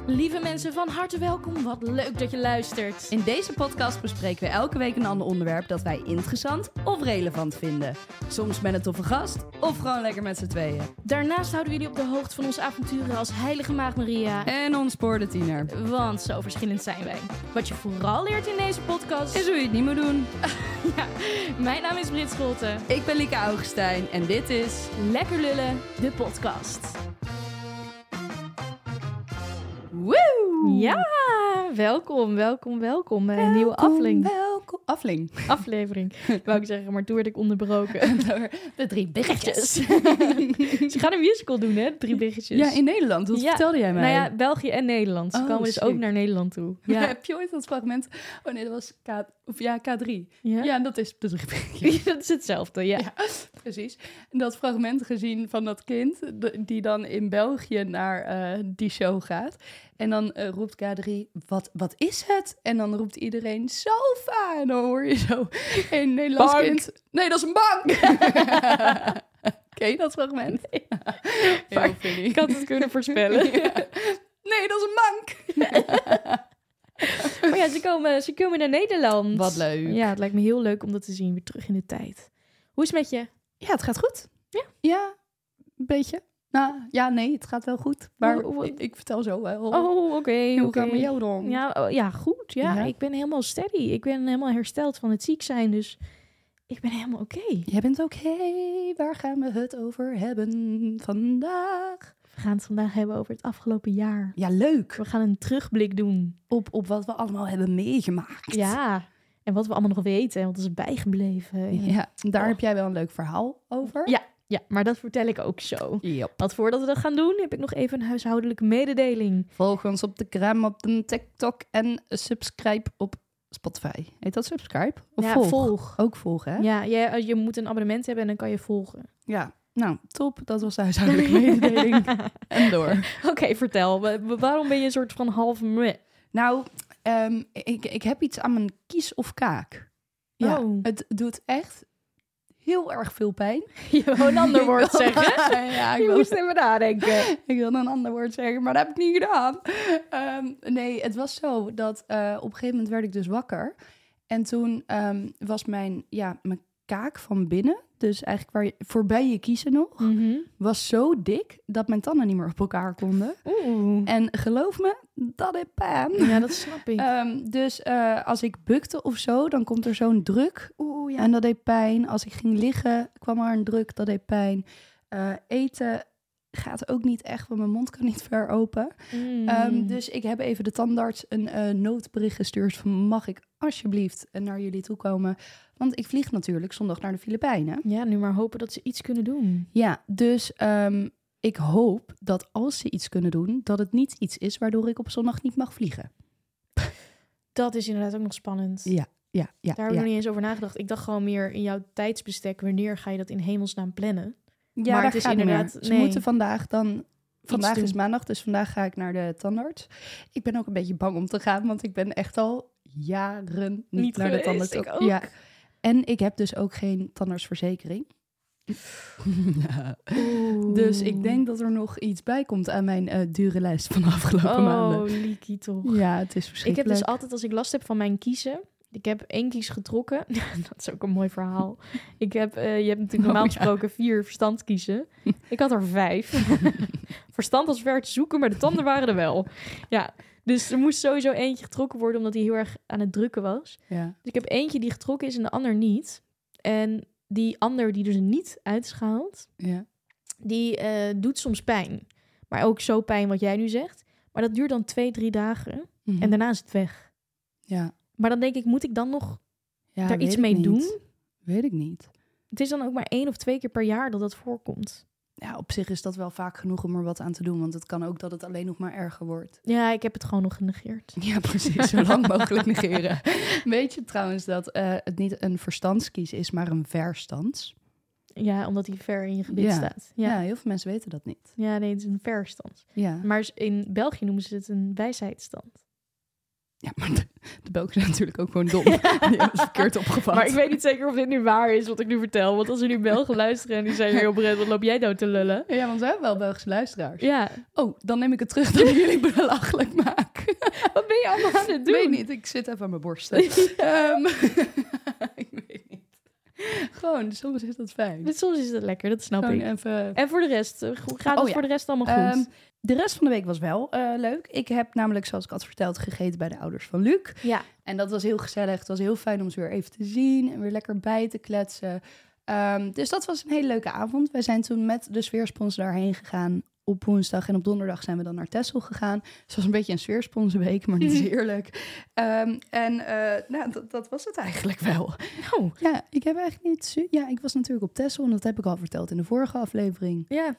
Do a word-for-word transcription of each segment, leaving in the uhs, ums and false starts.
Lieve mensen, van harte welkom. Wat leuk dat je luistert. In deze podcast bespreken we elke week een ander onderwerp dat wij interessant of relevant vinden. Soms met een toffe gast of gewoon lekker met z'n tweeën. Daarnaast houden we jullie op de hoogte van onze avonturen als Heilige Maagd Maria. En ontspoorde tiener. Want zo verschillend zijn wij. Wat je vooral leert in deze podcast Is hoe je het niet moet doen. Ja, mijn naam is Brit Scholten. Ik ben Lieke Augustijn en dit is Lekker Lullen, de podcast. Woe! Ja, welkom, welkom, welkom bij een nieuwe aflevering. Welkom, aflevering. Aflevering, wou ik zeggen, maar toen werd ik onderbroken. Door de drie biggetjes. Ze gaan een musical doen, hè? Drie biggetjes. Ja, in Nederland. Dat Ja, vertelde jij mij. Nou ja, België en Nederland. Ze Oh, komen dus sick. ook naar Nederland toe. Ja. Ja, Heb je ooit dat fragment? Oh nee, dat was K, of ja, K drie. ja? Ja, dat is de drie biggetjes. dat is hetzelfde, ja. Ja, precies. En dat fragment gezien van dat kind de- die dan in België naar eh, die show gaat. En dan eh, roept K drie, wat, wat is het? En dan roept iedereen, sofa. En dan hoor je zo een Nederlands Bank. kind. Nee, dat is een bank. Ken je dat fragment? Heel Maar funny. Ik had het kunnen voorspellen. Ja. Nee, dat is een bank. Maar ja, ze komen, ze komen naar Nederland. Wat leuk. Ja, het lijkt me heel leuk om dat te zien. Weer terug in de tijd. Hoe is het met je? Ja, het gaat goed. Ja? Ja, een beetje. Nou, ja, nee, het gaat wel goed. Maar Hoe- hoe- ik, ik vertel zo wel. Oh, oké. Hoe oké. gaat het met jou dan? Ja, oh, ja, goed. Ja, Ja? ik ben helemaal steady. Ik ben helemaal hersteld van het ziek zijn. Dus ik ben helemaal oké. Jij bent oké. Waar gaan we het over hebben vandaag? We gaan het vandaag hebben over het afgelopen jaar. Ja, leuk. We gaan een terugblik doen. Op, op wat we allemaal hebben meegemaakt. Ja, en wat we allemaal nog weten en wat is bijgebleven. Ja, daar Oh. heb jij wel een leuk verhaal over. Ja, ja, maar dat vertel ik ook zo. Yep. Want voordat we dat gaan doen, heb ik nog even een huishoudelijke mededeling. Volg ons op de gram, op de TikTok en subscribe op Spotify. Heet dat subscribe? Of ja, volg? volg. Ook volgen, hè? Ja, je, je moet een abonnement hebben en dan kan je volgen. Ja. Nou, top. Dat was de huishoudelijke mededeling. En door. Oké, vertel. Wa- wa- Waarom ben je een soort van half meh? Nou, ehm, ik, ik heb iets aan mijn kies of kaak. Ja, Oh. het doet echt heel erg veel pijn. Je wou een ander woord Ik wil- zeggen. ja, ik Je wil, moest even nadenken. ik wilde een ander woord zeggen, maar dat heb ik niet gedaan. Ehm, nee, het was zo dat eh, op een gegeven moment werd ik dus wakker. En toen ehm, was mijn, ja, mijn kaak van binnen, dus eigenlijk waar je, voorbij je kiezen nog, Mhm. was zo dik dat mijn tanden niet meer op elkaar konden. Oeh. En geloof me, dat is pijn. Ja, dat snap ik. Ehm, dus eh, als ik bukte of zo, dan komt er zo'n druk. Oeh, ja. En dat deed pijn. Als ik ging liggen, kwam er een druk. Dat deed pijn. Eh, eten gaat ook niet echt, want mijn mond kan niet ver open. Mm. Ehm, dus ik heb even de tandarts een eh, noodbericht gestuurd van mag ik alsjeblieft naar jullie toe komen? Want ik vlieg natuurlijk zondag naar de Filipijnen. Ja, nu maar hopen dat ze iets kunnen doen. Ja, dus ehm, ik hoop dat als ze iets kunnen doen, dat het niet iets is waardoor ik op zondag niet mag vliegen. Dat is inderdaad ook nog spannend. Ja, ja, ja. Daar heb ik ja. nog niet eens over nagedacht. Ik dacht gewoon meer in jouw tijdsbestek. Wanneer ga je dat in hemelsnaam plannen? Ja, Maar maar het het is is inderdaad- Ze nee. moeten vandaag dan... Vandaag doen. is maandag, dus vandaag ga ik naar de tandarts. Ik ben ook een beetje bang om te gaan, want ik ben echt al jaren niet, Niet naar geweest, de tandarts. ik ook. Ja. En ik heb dus ook geen tandartsverzekering. Oeh. Dus ik denk dat er nog iets bij komt aan mijn eh, dure lijst van de afgelopen maanden. Oh, Liekie toch. Ja, het is Ik heb verschrikkelijk. dus altijd, als ik last heb van mijn kiezen... Ik heb één kies getrokken. Dat is ook een mooi verhaal. Ik heb, eh, je hebt natuurlijk normaal Oh, ja. gesproken vier verstandskiezen. Ik had er vijf. Verstand was ver te zoeken, maar de tanden waren er wel. Ja, dus er moest sowieso eentje getrokken worden... omdat hij heel erg aan het drukken was. Ja. Dus ik heb eentje die getrokken is en de ander niet. En die ander die dus niet uitschaalt... Ja. die eh, doet soms pijn. Maar ook zo pijn wat jij nu zegt. Maar dat duurt dan twee, drie dagen. Mhm. En daarna is het weg. ja. Maar dan denk ik, moet ik dan nog ja daar weet iets ik mee niet. doen? Weet ik niet. Het is dan ook maar één of twee keer per jaar dat dat voorkomt. Ja, op zich is dat wel vaak genoeg om er wat aan te doen. Want het kan ook dat het alleen nog maar erger wordt. Ja, ik heb het gewoon nog genegeerd. Ja, precies. Zo lang mogelijk negeren. Weet je trouwens dat eh, het niet een verstandskies is, maar een verstands? Ja, omdat hij ver in je gebit Ja. staat. Ja. Ja. heel veel mensen weten dat niet. ja, nee, het is een verstand. Ja, Maar in België noemen ze het een wijsheidsstand. Ja, maar de, de Belgen zijn natuurlijk ook gewoon dom. Die hebben het verkeerd opgevat. Maar ik weet niet zeker of dit nu waar is wat ik nu vertel. Want als er nu Belgen luisteren en die zeggen... heel Brent, wat loop jij nou te lullen? Ja, want we hebben wel Belgische luisteraars. Ja. Oh, dan neem ik het terug dat ik jullie belachelijk maak. Wat ben je allemaal aan het doen? Ik weet niet, ik zit even aan mijn borsten. um, ik weet niet. Gewoon, soms is dat fijn. Dus soms is het lekker, dat snap Gewoon ik. even... En voor de rest, hoe gaat het Oh, ja. voor de rest allemaal goed? Um, de rest van de week was wel uh, leuk. Ik heb namelijk, zoals ik had verteld, gegeten bij de ouders van Luc. Ja. En dat was heel gezellig. Het was heel fijn om ze weer even te zien en weer lekker bij te kletsen. Um, dus dat was een hele leuke avond. Wij zijn toen met de sfeerspons daarheen gegaan. Op woensdag en op donderdag zijn we dan naar Texel gegaan. Dus het was een beetje een sfeersponsenweek, maar niet heerlijk. Um, en uh, nou, dat, dat was het eigenlijk wel. Oh. Ja, ik heb eigenlijk niet... Su- ja, ik was natuurlijk op Texel en dat heb ik al verteld in de vorige aflevering. Ja.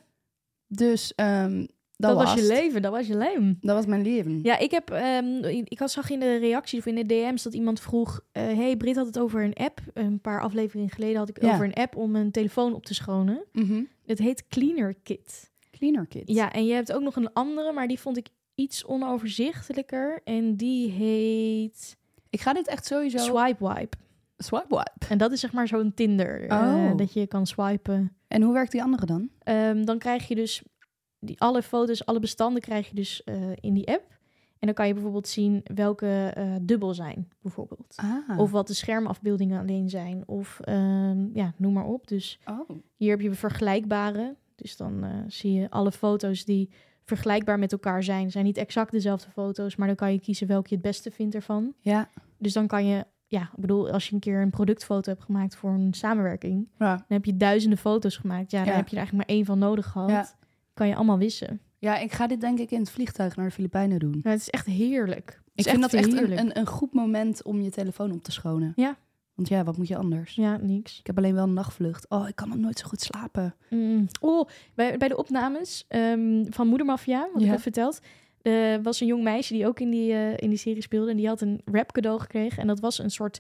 Dus um, dat, Dat was was je het. leven, dat was je leven. Dat was mijn leven. Ja, ik heb, um, ik had, zag in de reacties of in de D M's dat iemand vroeg... Uh, hey, Brit had het over een app. Een paar afleveringen geleden had ik Ja. over een app om mijn telefoon op te schonen. Mm-hmm. Het heet Cleaner Kit. Cleaner Kit. Ja, en je hebt ook nog een andere, maar die vond ik iets onoverzichtelijker. En die heet Ik ga dit echt sowieso... Swipe Wipe. Swipe wipe. En dat is zeg maar zo'n Tinder. Oh. Uh, dat je kan swipen. En hoe werkt die andere dan? Um, dan krijg je dus die, alle foto's, alle bestanden krijg je dus uh, in die app. En dan kan je bijvoorbeeld zien welke uh, dubbel zijn, bijvoorbeeld. Ah. Of wat de schermafbeeldingen alleen zijn. Of um, ja, noem maar op. Dus Oh. hier heb je vergelijkbare. Dus dan uh, zie je alle foto's die vergelijkbaar met elkaar zijn. Zijn niet exact dezelfde foto's, maar dan kan je kiezen welke je het beste vindt ervan. Ja. Dus dan kan je, ja, ik bedoel, als je een keer een productfoto hebt gemaakt voor een samenwerking, Ja. dan heb je duizenden foto's gemaakt. Ja, dan Ja. heb je er eigenlijk maar één van nodig gehad. Ja. Kan je allemaal wissen. Ja, ik ga dit denk ik in het vliegtuig naar de Filipijnen doen. Ja, het is echt heerlijk. Het Ik is vind dat echt een, heerlijk. een, een goed moment om je telefoon op te schonen. Ja. Want ja, wat moet je anders? Ja, niks. Ik heb alleen wel een nachtvlucht. Oh, ik kan nog nooit zo goed slapen. Mm. Oh, bij, bij de opnames um, van Moedermafia, wat Ja. ik heb verteld, uh, was een jong meisje die ook in die, uh, in die serie speelde. En die had een rap cadeau gekregen. En dat was een soort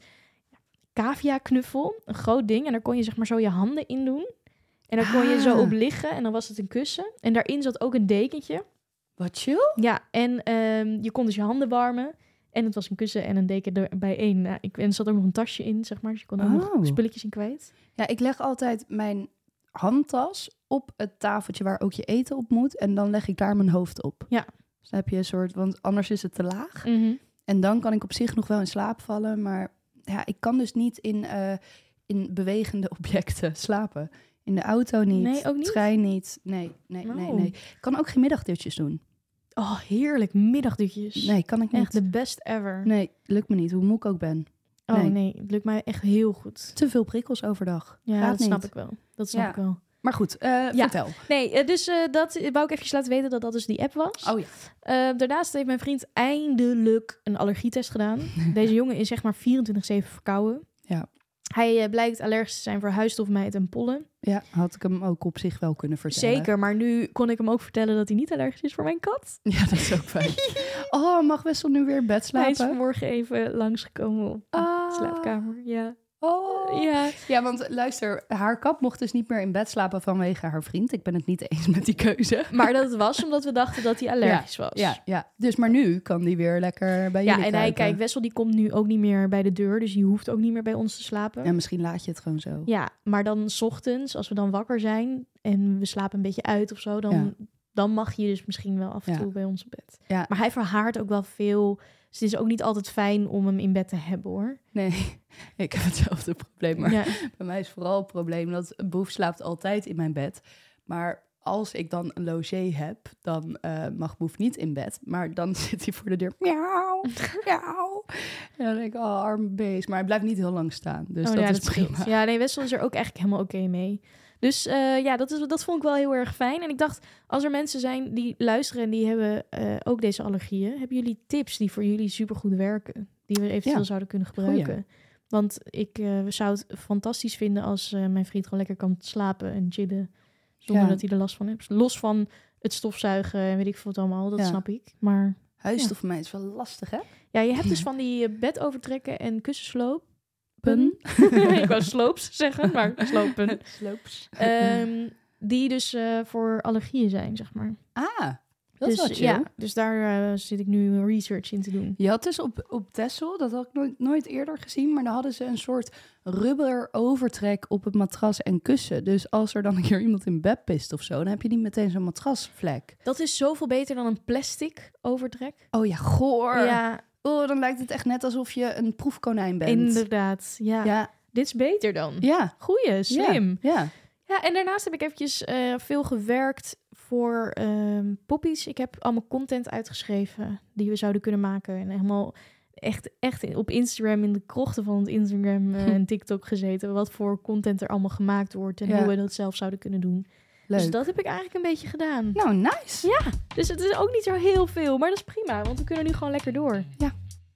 cavia-knuffel. Een groot ding. En daar kon je zeg maar zo je handen in doen. En dan kon je zo op liggen. En dan was het een kussen. En daarin zat ook een dekentje. Wat chill. Ja, en um, je kon dus je handen warmen. En het was een kussen en een deken er bij één. Nou, ik, en er zat ook nog een tasje in, zeg maar. Dus je kon ook Oh. nog spulletjes in kwijt. Ja, ik leg altijd mijn handtas op het tafeltje waar ook je eten op moet. En dan leg ik daar mijn hoofd op. Ja. Dus dan heb je een soort, want anders is het te laag. Mm-hmm. En dan kan ik op zich nog wel in slaap vallen. Maar ja, ik kan dus niet in, uh, in bewegende objecten slapen. In de auto niet. Nee, ook niet? Trein niet. Nee, nee, Oh. nee, nee. Ik kan ook geen middagdutjes doen. Oh, heerlijk. Middagdutjes. Nee, kan ik niet. Echt de best ever. Nee, lukt me niet. Hoe moe ik ook ben. Oh nee. nee, het lukt mij echt heel goed. Te veel prikkels overdag. Ja, Gaat dat niet. snap ik wel. Dat snap Ja. ik wel. Maar goed, uh, vertel. Nee, uh, dus uh, dat wou ik even laten weten dat dat dus die app was. Oh ja. Uh, daarnaast heeft mijn vriend eindelijk een allergietest gedaan. Deze jongen is zeg maar vierentwintig zeven verkouden. Ja. Hij uh, blijkt allergisch te zijn voor huisstofmijt en pollen. Ja, had ik hem ook op zich wel kunnen vertellen. Zeker, maar nu kon ik hem ook vertellen dat hij niet allergisch is voor mijn kat. Ja, dat is ook fijn. Oh, mag Wessel nu weer in bed Hij is slapen? vanmorgen even langsgekomen op de Ah. slaapkamer. Ja. Oh. Ja. Ja, want luister, haar kat mocht dus niet meer in bed slapen vanwege haar vriend. Ik ben het niet eens met die keuze. Maar dat was omdat we dachten dat hij allergisch was. Ja, ja. Dus maar nu kan die weer lekker bij Ja, jullie en hij, kruipen. kijk, Wessel die komt nu ook niet meer bij de deur. Dus die hoeft ook niet meer bij ons te slapen. Ja, misschien laat je het gewoon zo. Ja, maar dan 's ochtends, als we dan wakker zijn en we slapen een beetje uit of zo, dan, Ja. dan mag je dus misschien wel af en Ja. toe bij ons op bed. Ja. Maar hij verhaart ook wel veel. Dus het is ook niet altijd fijn om hem in bed te hebben, hoor. Nee, ik heb hetzelfde probleem. Maar Ja. bij mij is vooral het probleem dat Boef slaapt altijd in mijn bed. Maar als ik dan een logé heb, dan uh, mag Boef niet in bed. Maar dan zit hij voor de deur. Miauw, miauw. En dan denk ik, oh, arme beest. Maar hij blijft niet heel lang staan. Dus Oh, dat ja, is dat scheelt. prima. Ja, nee, Wessel is er ook eigenlijk helemaal oké mee. Dus uh, ja, dat, is, dat vond ik wel heel erg fijn. En ik dacht, als er mensen zijn die luisteren en die hebben uh, ook deze allergieën, hebben jullie tips die voor jullie supergoed werken? Die we eventueel Ja. zouden kunnen gebruiken? Goeie. Want ik uh, zou het fantastisch vinden als uh, mijn vriend gewoon lekker kan slapen en chillen. Zonder Ja. dat hij er last van heeft. Los van het stofzuigen en weet ik veel wat allemaal. Dat Ja. snap ik. Maar Huisstof voor mij is wel lastig, hè? ja, je hebt dus van die uh, bed overtrekken en kussenslopen. Pun. Ik wou sloops zeggen, maar slopen. Sloops. Um, die dus uh, voor allergieën zijn, zeg maar. Ah, Dat is dus, wel chill. ja, dus daar uh, zit ik nu research in te doen. Je had dus op, op Texel, dat had ik nooit, nooit eerder gezien, maar daar hadden ze een soort rubber overtrek op het matras en kussen. Dus als er dan een keer iemand in bed pist of zo, dan heb je niet meteen zo'n matrasvlek. Dat is zoveel beter dan een plastic overtrek. Oh ja, goor. Ja, Oh, dan lijkt het echt net alsof je een proefkonijn bent. inderdaad. Ja. Ja. Dit is beter dan. Ja. Goeie, slim. Ja. ja. Ja, en daarnaast heb ik eventjes uh, veel gewerkt voor um, poppies. Ik heb allemaal content uitgeschreven die we zouden kunnen maken. En helemaal echt, echt op Instagram, in de krochten van het Instagram uh, en TikTok gezeten. Wat voor content er allemaal gemaakt wordt en ja. hoe we dat zelf zouden kunnen doen. Leuk. Dus dat heb ik eigenlijk een beetje gedaan. Nou, nice. Ja, dus het is ook niet zo heel veel, maar dat is prima. Want we kunnen nu gewoon lekker door. Ja.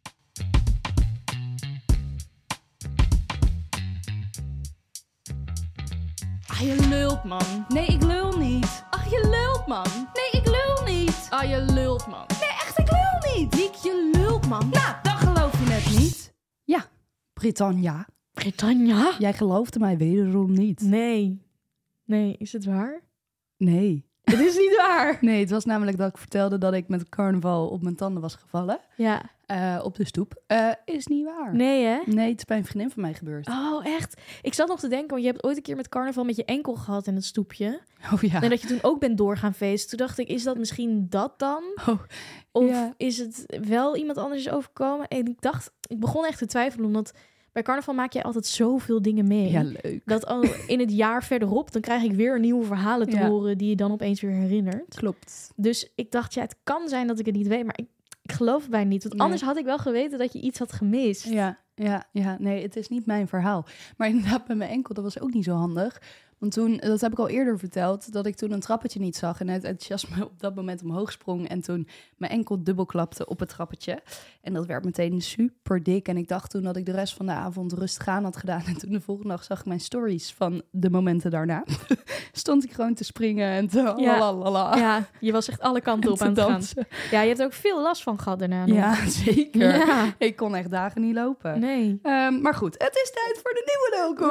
Ah, je lult, man. Nee, ik lul niet. Ach, je lult, man. Nee, ik lul niet. Ah, je lult, man. Nee, echt, ik lul niet. Diek, je lult, man. Nou, dan geloof je het niet. Ja, Britannia. Britannia? Jij geloofde mij wederom niet. Nee. Nee, is het waar? Nee. Het is niet waar. Nee, het was namelijk dat ik vertelde dat ik met carnaval op mijn tanden was gevallen. Ja. Uh, op de stoep. Uh, is niet waar. Nee, hè? Nee, het is bij een vriendin van mij gebeurd. Oh, echt? Ik zat nog te denken, want je hebt ooit een keer met carnaval met je enkel gehad in het stoepje. Oh ja. En dat je toen ook bent doorgaan feesten. Toen dacht ik, is dat misschien dat dan? Oh, of ja. is het wel iemand anders is overkomen? En ik dacht, ik begon echt te twijfelen, omdat bij carnaval maak je altijd zoveel dingen mee. Ja, leuk. Dat al in het jaar verderop, dan krijg ik weer nieuwe verhalen te ja. horen die je dan opeens weer herinnert. Klopt. Dus ik dacht, ja, het kan zijn dat ik het niet weet, maar ik, ik geloof het bijna niet. Want nee. anders had ik wel geweten dat je iets had gemist. Ja, ja, ja, nee, het is niet mijn verhaal. Maar inderdaad, bij mijn enkel, dat was ook niet zo handig. Want toen, dat heb ik al eerder verteld, dat ik toen een trappetje niet zag en het enthousiasme op dat moment omhoog sprong en toen mijn enkel dubbelklapte op het trappetje. En dat werd meteen super dik en ik dacht toen dat ik de rest van de avond rustig aan had gedaan. En toen de volgende dag zag ik mijn stories van de momenten daarna. Stond ik gewoon te springen en te ja. lalalala. Ja, je was echt alle kanten op aan het gaan. Ja, je hebt er ook veel last van gehad daarna nog. Ja, zeker. Ja. Ik kon echt dagen niet lopen. Nee. Um, maar goed, het is tijd voor de nieuwe lulkoek.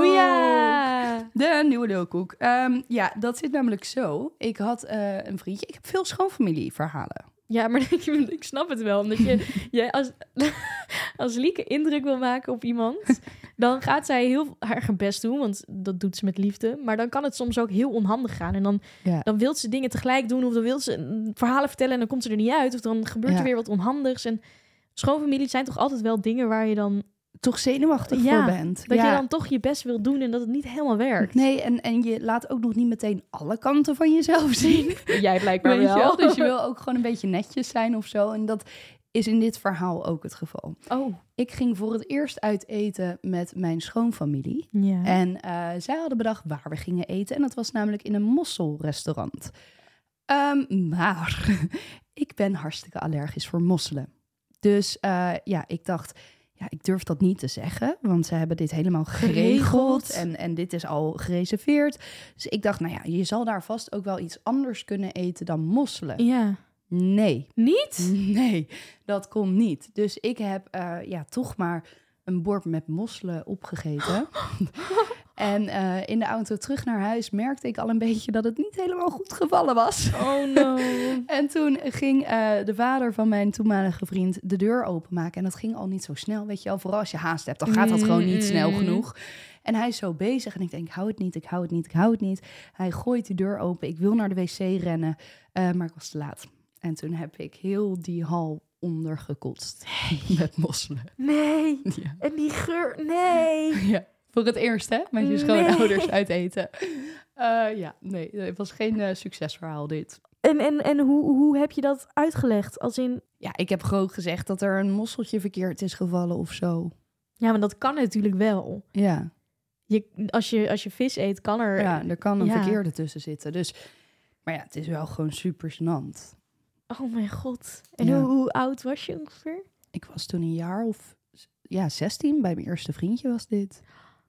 Ja. De nieuwe lulkoek. Um, ja, dat zit namelijk zo. Ik had uh, een vriendje. Ik heb veel schoonfamilieverhalen. Ja, maar ik, ik snap het wel. Omdat je, je als, als Lieke indruk wil maken op iemand, dan gaat zij heel haar best doen, want dat doet ze met liefde. Maar dan kan het soms ook heel onhandig gaan. En dan, ja. dan wil ze dingen tegelijk doen, of dan wil ze verhalen vertellen en dan komt ze er niet uit. Of dan gebeurt ja. er weer wat onhandigs. En schoonfamilies zijn toch altijd wel dingen waar je dan toch zenuwachtig ja, voor bent. Dat ja. je dan toch je best wil doen en dat het niet helemaal werkt. Nee, en, en je laat ook nog niet meteen alle kanten van jezelf zien. Jij blijkbaar Weet wel. Je wel. Dus je wil ook gewoon een beetje netjes zijn of zo. En dat is in dit verhaal ook het geval. Oh. Ik ging voor het eerst uit eten met mijn schoonfamilie. Ja. En uh, zij hadden bedacht waar we gingen eten. En dat was namelijk in een mosselrestaurant. Um, maar ik ben hartstikke allergisch voor mosselen. Dus uh, ja, ik dacht, ja, ik durf dat niet te zeggen. Want ze hebben dit helemaal geregeld. geregeld. En, en dit is al gereserveerd. Dus ik dacht, nou ja, je zal daar vast ook wel iets anders kunnen eten dan mosselen. Ja. Nee. Niet? Nee, dat kon niet. Dus ik heb uh, ja, toch maar een bord met mosselen opgegeten. En uh, in de auto terug naar huis merkte ik al een beetje dat het niet helemaal goed gevallen was. Oh no. En toen ging uh, de vader van mijn toenmalige vriend de deur openmaken. En dat ging al niet zo snel, weet je wel. Vooral als je haast hebt, dan gaat dat gewoon niet snel genoeg. En hij is zo bezig en ik denk, ik hou het niet, ik hou het niet, ik hou het niet. Hij gooit de deur open, ik wil naar de wc rennen, uh, maar ik was te laat. En toen heb ik heel die hal ondergekotst nee. met mosselen. Nee, ja. En die geur, nee. Ja, voor het eerst hè, met je schoonouders nee. uit eten. Uh, ja, nee, het was geen uh, succesverhaal dit. En, en, en hoe, hoe heb je dat uitgelegd? Als in... Ja, ik heb gewoon gezegd dat er een mosseltje verkeerd is gevallen of zo. Ja, maar dat kan natuurlijk wel. Ja. Je, als, je, als je vis eet, kan er... Ja, er kan een ja. verkeerde tussen zitten. Dus, maar ja, het is wel gewoon super gênant. Oh mijn god. En ja. hoe, hoe oud was je ongeveer? Ik was toen een jaar of ja, zestien. Bij mijn eerste vriendje was dit.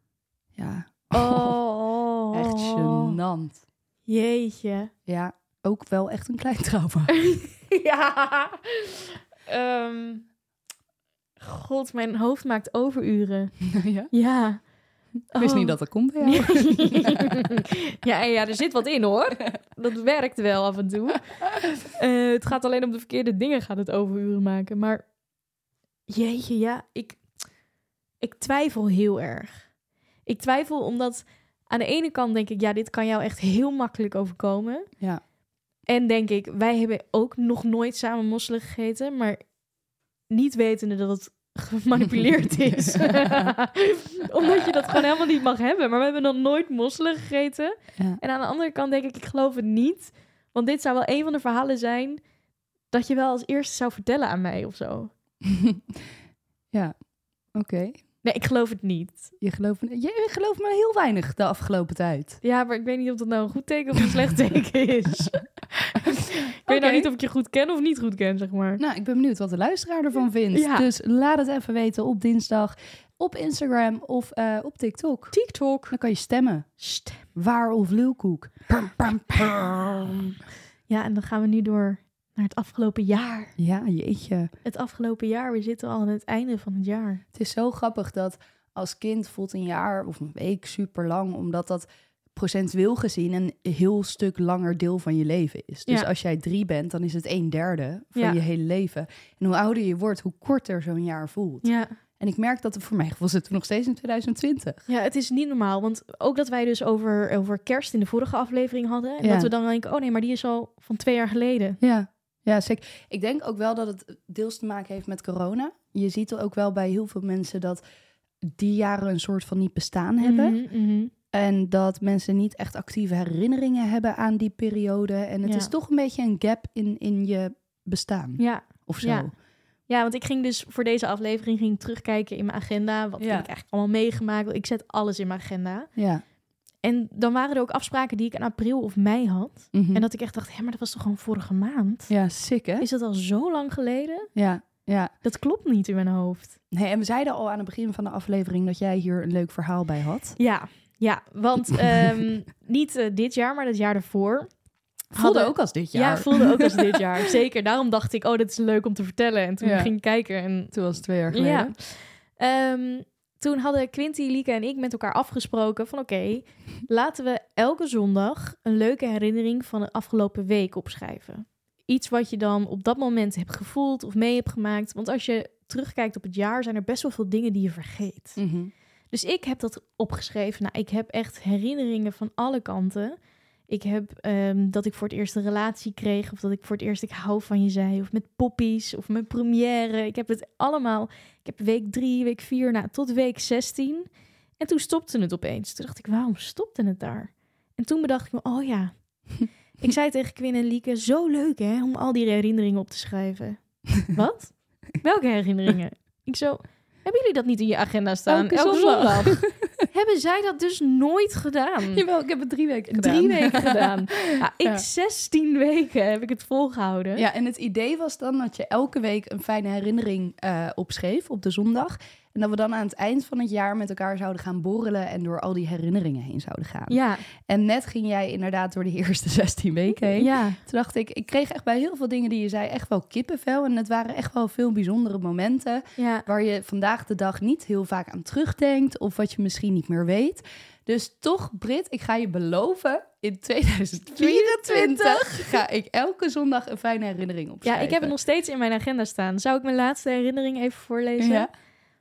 Ja. Oh. Echt gênant. Jeetje. Ja, ook wel echt een klein trauma. ja. Um, God, mijn hoofd maakt overuren. ja? Ja. Ik wist Oh. niet dat dat komt bij jou. ja, ja, er zit wat in hoor. Dat werkt wel af en toe. Uh, het gaat alleen om de verkeerde dingen, gaat het overuren maken. Maar jeetje, ja, ik, ik twijfel heel erg. Ik twijfel omdat aan de ene kant denk ik, ja, dit kan jou echt heel makkelijk overkomen. Ja. En denk ik, wij hebben ook nog nooit samen mosselen gegeten, maar niet wetende dat het gemanipuleerd is. Omdat je dat gewoon helemaal niet mag hebben. Maar we hebben nog nooit mosselen gegeten. Ja. En aan de andere kant denk ik, ik geloof het niet. Want dit zou wel een van de verhalen zijn dat je wel als eerste zou vertellen aan mij of zo. ja, oké. Okay. Nee, ik geloof het niet. Je gelooft, je gelooft me heel weinig de afgelopen tijd. Ja, maar ik weet niet of dat nou een goed teken of een slecht teken is. ik weet Okay. nou niet of ik je goed ken of niet goed ken, zeg maar. Nou, ik ben benieuwd wat de luisteraar ervan vindt. Ja. Dus laat het even weten op dinsdag, op Instagram of uh, op TikTok. TikTok. Dan kan je stemmen. Stem. Waar of lulkoek. Pam, pam, pam. Ja, en dan gaan we nu door naar het afgelopen jaar. Ja, jeetje. Het afgelopen jaar, we zitten al aan het einde van het jaar. Het is zo grappig dat als kind voelt een jaar of een week super lang, omdat dat procentueel gezien een heel stuk langer deel van je leven is. Dus ja. als jij drie bent, dan is het een derde van ja. je hele leven. En hoe ouder je wordt, hoe korter zo'n jaar voelt. Ja. En ik merk dat het voor mij gevoel zitten we nog steeds in twintig twintig. Ja, het is niet normaal. Want ook dat wij dus over, over kerst in de vorige aflevering hadden. En ja. dat we dan denken, oh nee, maar die is al van twee jaar geleden. Ja. Ja, zeker. Ik denk ook wel dat het deels te maken heeft met corona. Je ziet er ook wel bij heel veel mensen dat die jaren een soort van niet bestaan hebben. Mm-hmm, mm-hmm. En dat mensen niet echt actieve herinneringen hebben aan die periode. En het ja. is toch een beetje een gap in, in je bestaan. Ja. Of zo. Ja. ja, want ik ging dus voor deze aflevering ging terugkijken in mijn agenda. Wat ja. heb ik eigenlijk allemaal meegemaakt? Ik zet alles in mijn agenda. Ja. En dan waren er ook afspraken die ik in april of mei had. Mm-hmm. En dat ik echt dacht, hé, maar dat was toch gewoon vorige maand? Ja, sick hè? Is dat al zo lang geleden? Ja, ja. Dat klopt niet in mijn hoofd. Nee, en we zeiden al aan het begin van de aflevering dat jij hier een leuk verhaal bij had. Ja, ja want um, niet uh, dit jaar, maar het jaar ervoor. Voelde hadden... ook als dit jaar. Ja, voelde ook als dit jaar. Zeker. Daarom dacht ik, oh, dit is leuk om te vertellen. En toen ja. ging ik kijken. En... Toen was het twee jaar geleden. Ja. Um, toen hadden Quinty, Lieke en ik met elkaar afgesproken van oké, okay, laten we elke zondag een leuke herinnering van de afgelopen week opschrijven. Iets wat je dan op dat moment hebt gevoeld of mee hebt gemaakt. Want als je terugkijkt op het jaar, zijn er best wel veel dingen die je vergeet. Mm-hmm. Dus ik heb dat opgeschreven. Nou, ik heb echt herinneringen van alle kanten. Ik heb um, dat ik voor het eerst een relatie kreeg. Of dat ik voor het eerst ik hou van je zei. Of met poppies. Of mijn première. Ik heb het allemaal. Ik heb week drie, week vier, nou, tot week zestien. En toen stopte het opeens. Toen dacht ik, waarom stopte het daar? En toen bedacht ik me, oh ja. Ik zei tegen Quinn en Lieke, zo leuk hè, om al die herinneringen op te schrijven. Wat? Welke herinneringen? Ik zo, hebben jullie dat niet in je agenda staan? Elke, Elke zondag. zondag. Hebben zij dat dus nooit gedaan? Jawel, ik heb het drie weken gedaan. Drie weken gedaan. Ja, ik Ja. zestien weken heb ik het volgehouden. Ja, en het idee was dan dat je elke week een fijne herinnering uh, opschreef op de zondag. En dat we dan aan het eind van het jaar met elkaar zouden gaan borrelen en door al die herinneringen heen zouden gaan. Ja. En net ging jij inderdaad door de eerste zestien weken heen. Ja. Toen dacht ik, ik kreeg echt bij heel veel dingen die je zei echt wel kippenvel. En het waren echt wel veel bijzondere momenten Ja. waar je vandaag de dag niet heel vaak aan terugdenkt of wat je misschien niet meer weet. Dus toch, Brit, ik ga je beloven, in twintig vierentwintig ga ik elke zondag een fijne herinnering opschrijven. Ja, ik heb het nog steeds in mijn agenda staan. Zou ik mijn laatste herinnering even voorlezen? Ja.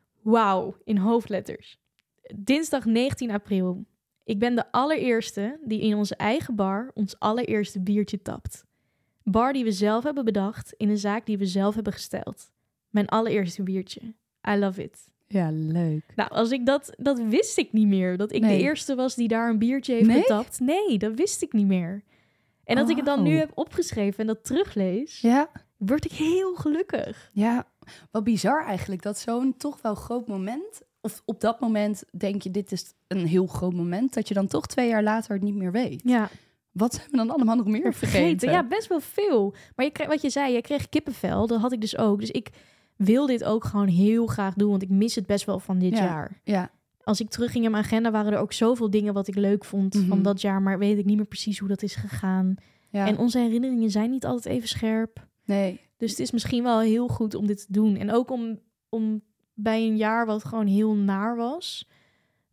Wauw, in hoofdletters. Dinsdag negentien april. Ik ben de allereerste die in onze eigen bar ons allereerste biertje tapt. Bar die we zelf hebben bedacht in een zaak die we zelf hebben gesteld. Mijn allereerste biertje. I love it. Ja, leuk. Nou, als ik dat, dat wist ik niet meer. Dat ik Nee. de eerste was die daar een biertje heeft Nee? getapt. Nee, dat wist ik niet meer. En dat ik het dan Oh. nu heb opgeschreven en dat teruglees, Ja, word ik heel gelukkig. ja, wat bizar eigenlijk dat zo'n toch wel groot moment, of op dat moment denk je dit is een heel groot moment, dat je dan toch twee jaar later het niet meer weet. Ja, Wat zijn we dan allemaal nog meer vergeten? Ja, best wel veel. Maar je kreeg, wat je zei, je kreeg kippenvel. Dat had ik dus ook. Dus ik wil dit ook gewoon heel graag doen, want ik mis het best wel van dit Ja. jaar. Ja, Als ik terugging in mijn agenda, waren er ook zoveel dingen wat ik leuk vond Mhm. van dat jaar, maar weet ik niet meer precies hoe dat is gegaan. ja. En onze herinneringen zijn niet altijd even scherp. nee. Dus het is misschien wel heel goed om dit te doen. En ook om, om bij een jaar wat gewoon heel naar was,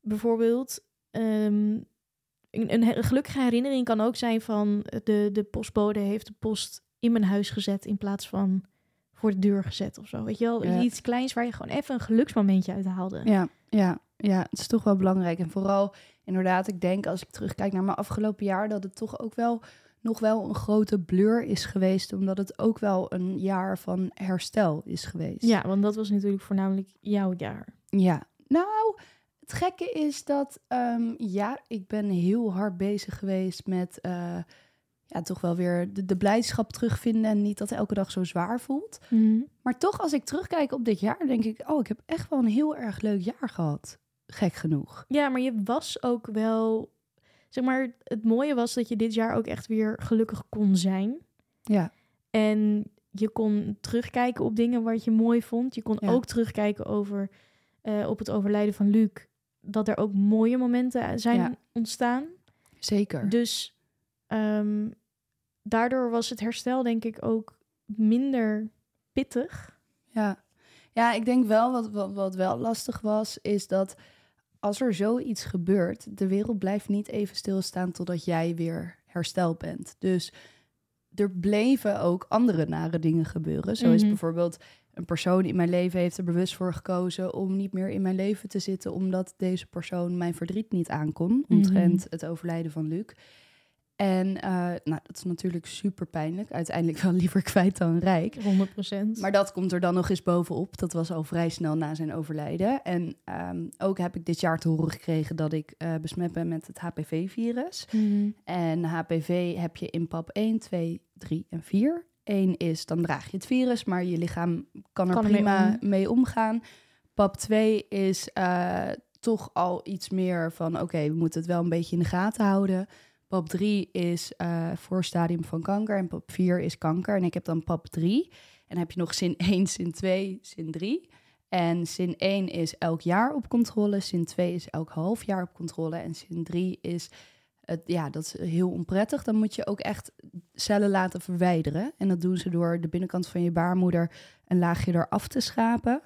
bijvoorbeeld... Um, een, een gelukkige herinnering kan ook zijn van... De, de postbode heeft de post in mijn huis gezet... in plaats van voor de deur gezet of zo. Weet je wel? Ja. Iets kleins waar je gewoon even een geluksmomentje uit haalde. Ja, ja, ja, het is toch wel belangrijk. En vooral, inderdaad, ik denk als ik terugkijk naar mijn afgelopen jaar... dat het toch ook wel nog wel een grote blur is geweest... omdat het ook wel een jaar van herstel is geweest. Ja, want dat was natuurlijk voornamelijk jouw jaar. Ja, nou... Het gekke is dat, um, ja, ik ben heel hard bezig geweest met uh, ja, toch wel weer de, de blijdschap terugvinden en niet dat elke dag zo zwaar voelt. Mm-hmm. Maar toch, als ik terugkijk op dit jaar, denk ik, oh, ik heb echt wel een heel erg leuk jaar gehad. Gek genoeg. Ja, maar je was ook wel, zeg maar, het mooie was dat je dit jaar ook echt weer gelukkig kon zijn. Ja. En je kon terugkijken op dingen wat je mooi vond. Je kon ja. ook terugkijken over, uh, op het overlijden van Luc. Dat er ook mooie momenten zijn ja. ontstaan. Zeker. Dus um, daardoor was het herstel denk ik ook minder pittig. Ja, ja ik denk wel wat, wat, wat wel lastig was... is dat als er zoiets gebeurt... de wereld blijft niet even stilstaan totdat jij weer hersteld bent. Dus er bleven ook andere nare dingen gebeuren. Zo is mm-hmm. bijvoorbeeld... een persoon in mijn leven heeft er bewust voor gekozen om niet meer in mijn leven te zitten, omdat deze persoon mijn verdriet niet aankon, omtrent mm-hmm. het overlijden van Luc. En uh, nou, dat is natuurlijk super pijnlijk. Uiteindelijk wel liever kwijt dan rijk. honderd procent. Maar dat komt er dan nog eens bovenop. Dat was al vrij snel na zijn overlijden. En um, ook heb ik dit jaar te horen gekregen dat ik uh, besmet ben met het H P V-virus. Mm-hmm. En H P V heb je in pap één, twee, drie en vier. Eén is, dan draag je het virus, maar je lichaam kan er kan prima mee, om. mee omgaan. Pap twee is uh, toch al iets meer van... oké, okay, we moeten het wel een beetje in de gaten houden. Pap drie is uh, voorstadium van kanker en pap vier is kanker. En ik heb dan pap drie. En dan heb je nog zin één, zin twee, zin drie. En zin één is elk jaar op controle. Zin twee is elk half jaar op controle. En zin drie is... Het, ja, dat is heel onprettig. Dan moet je ook echt cellen laten verwijderen. En dat doen ze door de binnenkant van je baarmoeder een laagje eraf te schapen.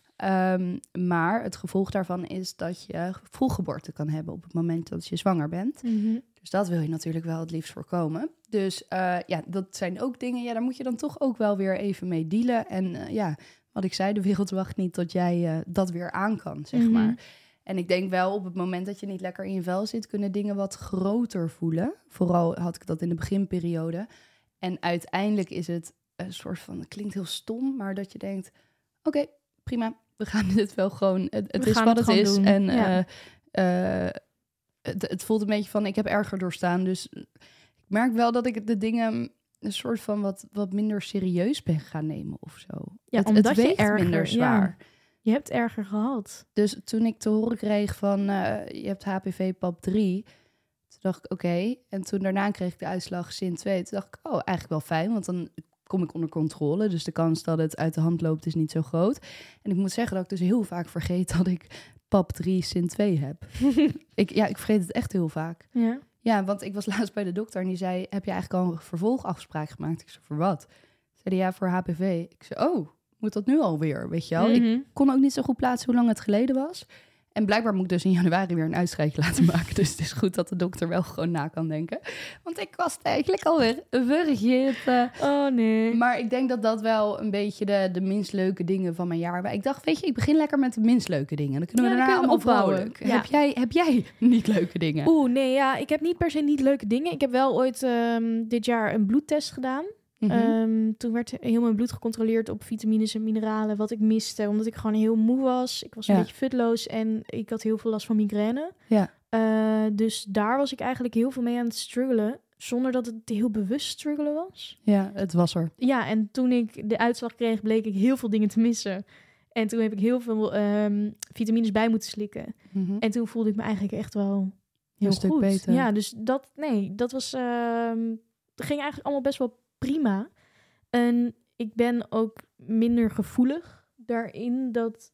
Um, maar het gevolg daarvan is dat je vroeggeboorte kan hebben op het moment dat je zwanger bent. Mm-hmm. Dus dat wil je natuurlijk wel het liefst voorkomen. Dus uh, ja, dat zijn ook dingen, ja, daar moet je dan toch ook wel weer even mee dealen. En uh, ja, wat ik zei, de wereld wacht niet tot jij uh, dat weer aan kan, zeg mm-hmm. maar. En ik denk wel, op het moment dat je niet lekker in je vel zit, kunnen dingen wat groter voelen. Vooral had ik dat in de beginperiode. En uiteindelijk is het een soort van, het klinkt heel stom, maar dat je denkt, oké, okay, prima, we gaan dit wel gewoon, het, het is wat het, het is. Doen. En ja. uh, uh, het, het voelt een beetje van, ik heb erger doorstaan. Dus ik merk wel dat ik de dingen een soort van wat, wat minder serieus ben gaan nemen of zo. Ja, het, omdat het je weegt erger, minder zwaar. Ja. Je hebt erger gehad. Dus toen ik te horen kreeg van, uh, je hebt H P V pap drie, toen dacht ik, oké. Okay. En toen daarna kreeg ik de uitslag zin twee. Toen dacht ik, oh, eigenlijk wel fijn, want dan kom ik onder controle. Dus de kans dat het uit de hand loopt is niet zo groot. En ik moet zeggen dat ik dus heel vaak vergeet dat ik pap drie zin twee heb. ik, ja, ik vergeet het echt heel vaak. Ja. Ja, want ik was laatst bij de dokter en die zei, heb je eigenlijk al een vervolgafspraak gemaakt? Ik zei, voor wat? Zei ja, voor H P V. Ik zei, oh, moet dat nu alweer, weet je wel? Mm-hmm. Ik kon ook niet zo goed plaatsen hoe lang het geleden was. En blijkbaar moet ik dus in januari weer een uitschrijfje laten maken. Dus het is goed dat de dokter wel gewoon na kan denken. Want ik was het eigenlijk alweer vergeten. Oh nee. Maar ik denk dat dat wel een beetje de, de minst leuke dingen van mijn jaar waren. Ik dacht, weet je, ik begin lekker met de minst leuke dingen. Dan kunnen we ja, daarna dan kunnen we allemaal opbouwen. vrolijk. Ja. Heb, jij, heb jij niet leuke dingen? Oeh, nee, ja. Ik heb niet per se niet leuke dingen. Ik heb wel ooit um, dit jaar een bloedtest gedaan. Mm-hmm. Um, toen werd heel mijn bloed gecontroleerd op vitamines en mineralen, wat ik miste, omdat ik gewoon heel moe was. Ik was een ja. beetje futloos en ik had heel veel last van migraine. Ja. Uh, dus daar was ik eigenlijk heel veel mee aan het struggelen, zonder dat het heel bewust struggelen was. Ja, het was er. Ja, en toen ik de uitslag kreeg, bleek ik heel veel dingen te missen. En toen heb ik heel veel um, vitamines bij moeten slikken. Mm-hmm. En toen voelde ik me eigenlijk echt wel heel een stuk goed. beter. Ja, dus dat, nee, dat was, um, dat ging eigenlijk allemaal best wel prima. En ik ben ook minder gevoelig daarin dat,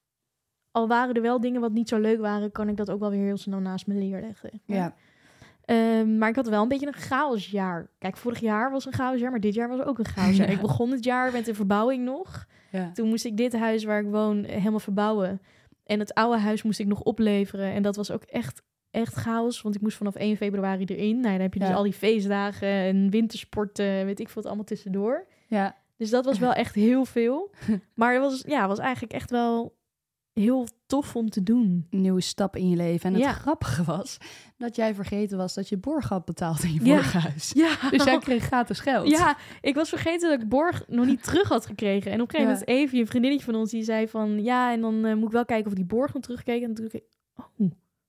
al waren er wel dingen wat niet zo leuk waren, kan ik dat ook wel weer heel snel naast me neerleggen. Ja. Um, maar ik had wel een beetje een chaosjaar. Kijk, vorig jaar was een chaosjaar, maar dit jaar was ook een chaosjaar. Ja. Ik begon het jaar met de verbouwing nog. Ja. Toen moest ik dit huis waar ik woon helemaal verbouwen. En het oude huis moest ik nog opleveren. En dat was ook echt, echt chaos. Want ik moest vanaf één februari erin. Nou, dan heb je dus Ja. al die feestdagen en wintersporten, weet ik veel, het allemaal tussendoor. Ja. Dus dat was wel echt heel veel. Maar het was, ja, was eigenlijk echt wel heel tof om te doen. Een nieuwe stap in je leven. En het Ja. grappige was dat jij vergeten was dat je borg had betaald in je Ja. vorige huis. Ja, Dus jij kreeg gratis geld. ja, ik was vergeten dat ik borg nog niet terug had gekregen. En op een gegeven moment Evie, een vriendinnetje van ons, die zei van... Ja, en dan uh, moet ik wel kijken of die borg nog terugkeek. En toen dacht ik, oh,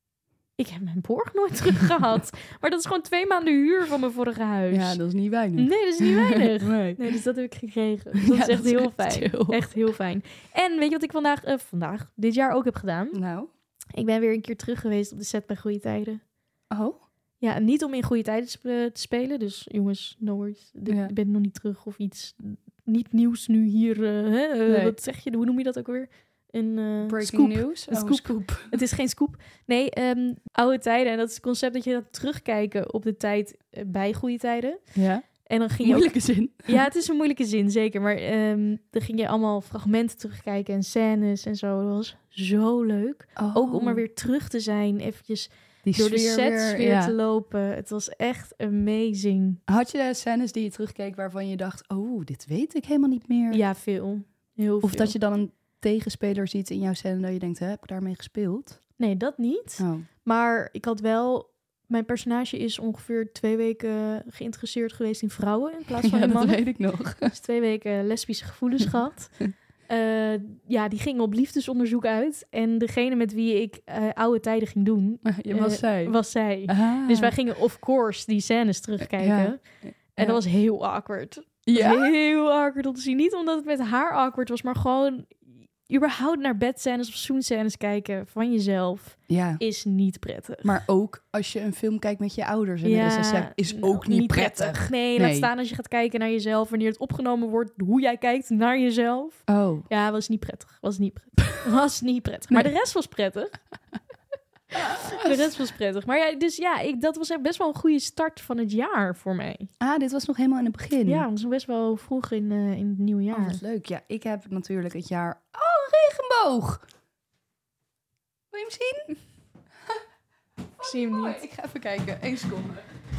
ik heb mijn borg nooit terug gehad. Maar dat is gewoon twee maanden huur van mijn vorige huis. Ja, dat is niet weinig. Nee, dat is niet weinig. Nee. Nee, dus dat heb ik gekregen. Dus dat Ja, is echt dat is heel echt fijn. chill. Echt heel fijn. En weet je wat ik vandaag, uh, vandaag, dit jaar ook heb gedaan? Nou. Ik ben weer een keer terug geweest op de set bij Goeie Tijden. Oh. Ja, en niet om in Goeie Tijden sp- te spelen. Dus jongens, no worries. De- Ja. Ik ben nog niet terug of iets. Niet nieuws nu hier. uh, hè? Uh, Nee. Wat zeg je? Hoe noem je dat ook weer? Een uh, Breaking scoop. news? Een Oh, scoop. scoop. Het is geen scoop. Nee, ehm, oude tijden. En dat is het concept dat je gaat terugkijken op de tijd uh, bij Goeie Tijden. Ja. En dan ging je ook... Moeilijke zin. Ja, het is een moeilijke zin, zeker. Maar ehm, dan ging je allemaal fragmenten terugkijken en scènes en zo. Dat was zo leuk. Oh. Ook om er weer terug te zijn, eventjes die door de sfeer sets weer, weer, ja. te lopen. Het was echt amazing. Had je scènes die je terugkeek waarvan je dacht... Oh, dit weet ik helemaal niet meer? Ja, veel. Heel Of veel. dat je dan een tegenspeler ziet in jouw scène... dat je denkt, hè, heb ik daarmee gespeeld? Nee, dat niet. Oh. Maar ik had wel... Mijn personage is ongeveer twee weken geïnteresseerd geweest in vrouwen in plaats van Ja, in dat mannen. weet ik nog. Dus twee weken lesbische gevoelens gehad. Uh, ja, die ging op liefdesonderzoek uit. En degene met wie ik uh, oude tijden ging doen... Je was uh, zij. Was zij. Ah. Dus wij gingen of course die scènes terugkijken. Ja. En Ja. dat was heel awkward. Dat Ja? was heel awkward om te zien. Niet omdat het met haar awkward was, maar gewoon... überhaupt naar bedscènes of zoenscènes kijken van jezelf Ja. is niet prettig. Maar ook als je een film kijkt met je ouders en er is een seks, is ook niet, prettig. Nee, Nee. laat staan als je gaat kijken naar jezelf, wanneer het opgenomen wordt, hoe jij kijkt naar jezelf. Oh. Ja, was niet prettig. Was niet prettig. Was niet prettig. Maar Nee. de rest was prettig. De rest was prettig. Maar ja, dus ja, ik, dat was echt best wel een goede start van het jaar voor mij. Ah, dit was nog helemaal in het begin. Ja, dat was best wel vroeg in, uh, in het nieuwe jaar. Oh, wat leuk. Ja, ik heb natuurlijk het jaar... Oh, een regenboog! Wil je hem zien? Ik zie hem Mooi. niet. Ik ga even kijken. Eén seconde.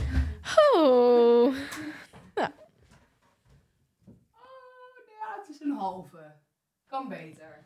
Oh. Ja. Oh, ja, het is een halve. Kan beter.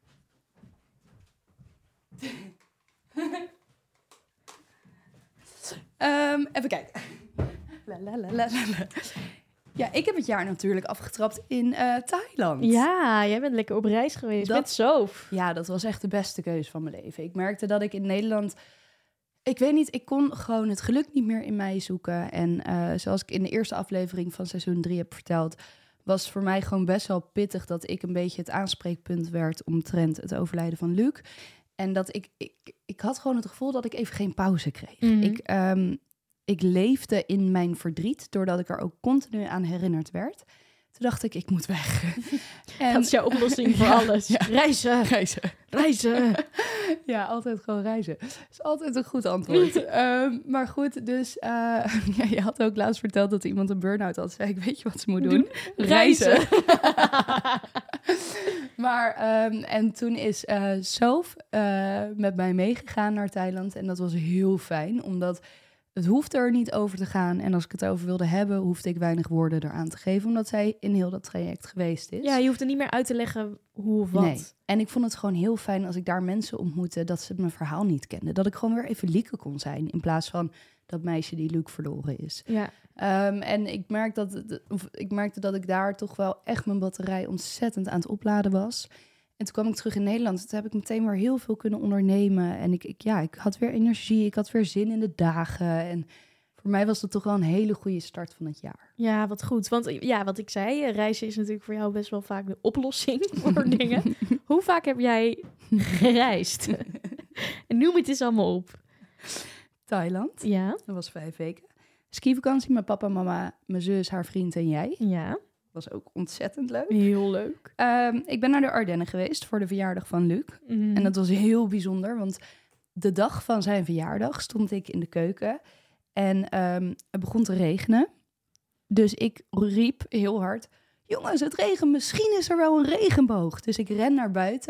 um, even kijken. La, la, la, la, la. Ja, ik heb het jaar natuurlijk afgetrapt in uh, Thailand. Ja, jij bent lekker op reis geweest Dat- met Sof. Ja, dat was echt de beste keuze van mijn leven. Ik merkte dat ik in Nederland... Ik weet niet, ik kon gewoon het geluk niet meer in mij zoeken. En uh, zoals ik in de eerste aflevering van seizoen drie heb verteld... was voor mij gewoon best wel pittig dat ik een beetje het aanspreekpunt werd... omtrent het overlijden van Luc. En dat ik... Ik, ik had gewoon het gevoel dat ik even geen pauze kreeg. Mhm. Ik, um, ik leefde in mijn verdriet, doordat ik er ook continu aan herinnerd werd. Toen dacht ik, ik moet weg. En, Dat is jouw oplossing voor Ja, alles. ja. Reizen, reizen. reizen. Ja, altijd gewoon reizen. Dat is altijd een goed antwoord. um, maar goed, dus uh, ja, je had ook laatst verteld dat iemand een burn-out had. Zei ik, weet je wat ze moet doen? Doen? Reizen. Maar, um, en toen is uh, Sof uh, met mij meegegaan naar Thailand. En dat was heel fijn, omdat het hoefde er niet over te gaan. En als ik het over wilde hebben, hoefde ik weinig woorden eraan te geven. Omdat zij in heel dat traject geweest is. Ja, je hoeft er niet meer uit te leggen hoe of wat. Nee. En ik vond het gewoon heel fijn als ik daar mensen ontmoette dat ze mijn verhaal niet kenden. Dat ik gewoon weer even Lieke kon zijn in plaats van dat meisje die Luc verloren is. Ja. Um, en ik, merk dat, of ik merkte dat ik daar toch wel echt mijn batterij ontzettend aan het opladen was. En toen kwam ik terug in Nederland. Toen heb ik meteen weer heel veel kunnen ondernemen. En ik, ik, ja, ik had weer energie, ik had weer zin in de dagen. En voor mij was dat toch wel een hele goede start van het jaar. Ja, wat goed. Want ja, wat ik zei, reizen is natuurlijk voor jou best wel vaak de oplossing voor dingen. Hoe vaak heb jij gereisd? En noem het eens allemaal op. Thailand, Ja, dat was vijf weken. Skivakantie met papa, mama, mijn zus, haar vriend en jij. ja. Was ook ontzettend leuk. Heel leuk. Um, ik ben naar de Ardennen geweest voor de verjaardag van Luc. Mm. En dat was heel bijzonder, want de dag van zijn verjaardag stond ik in de keuken. En um, het begon te regenen. Dus ik riep heel hard, jongens, het regent, misschien is er wel een regenboog. Dus ik ren naar buiten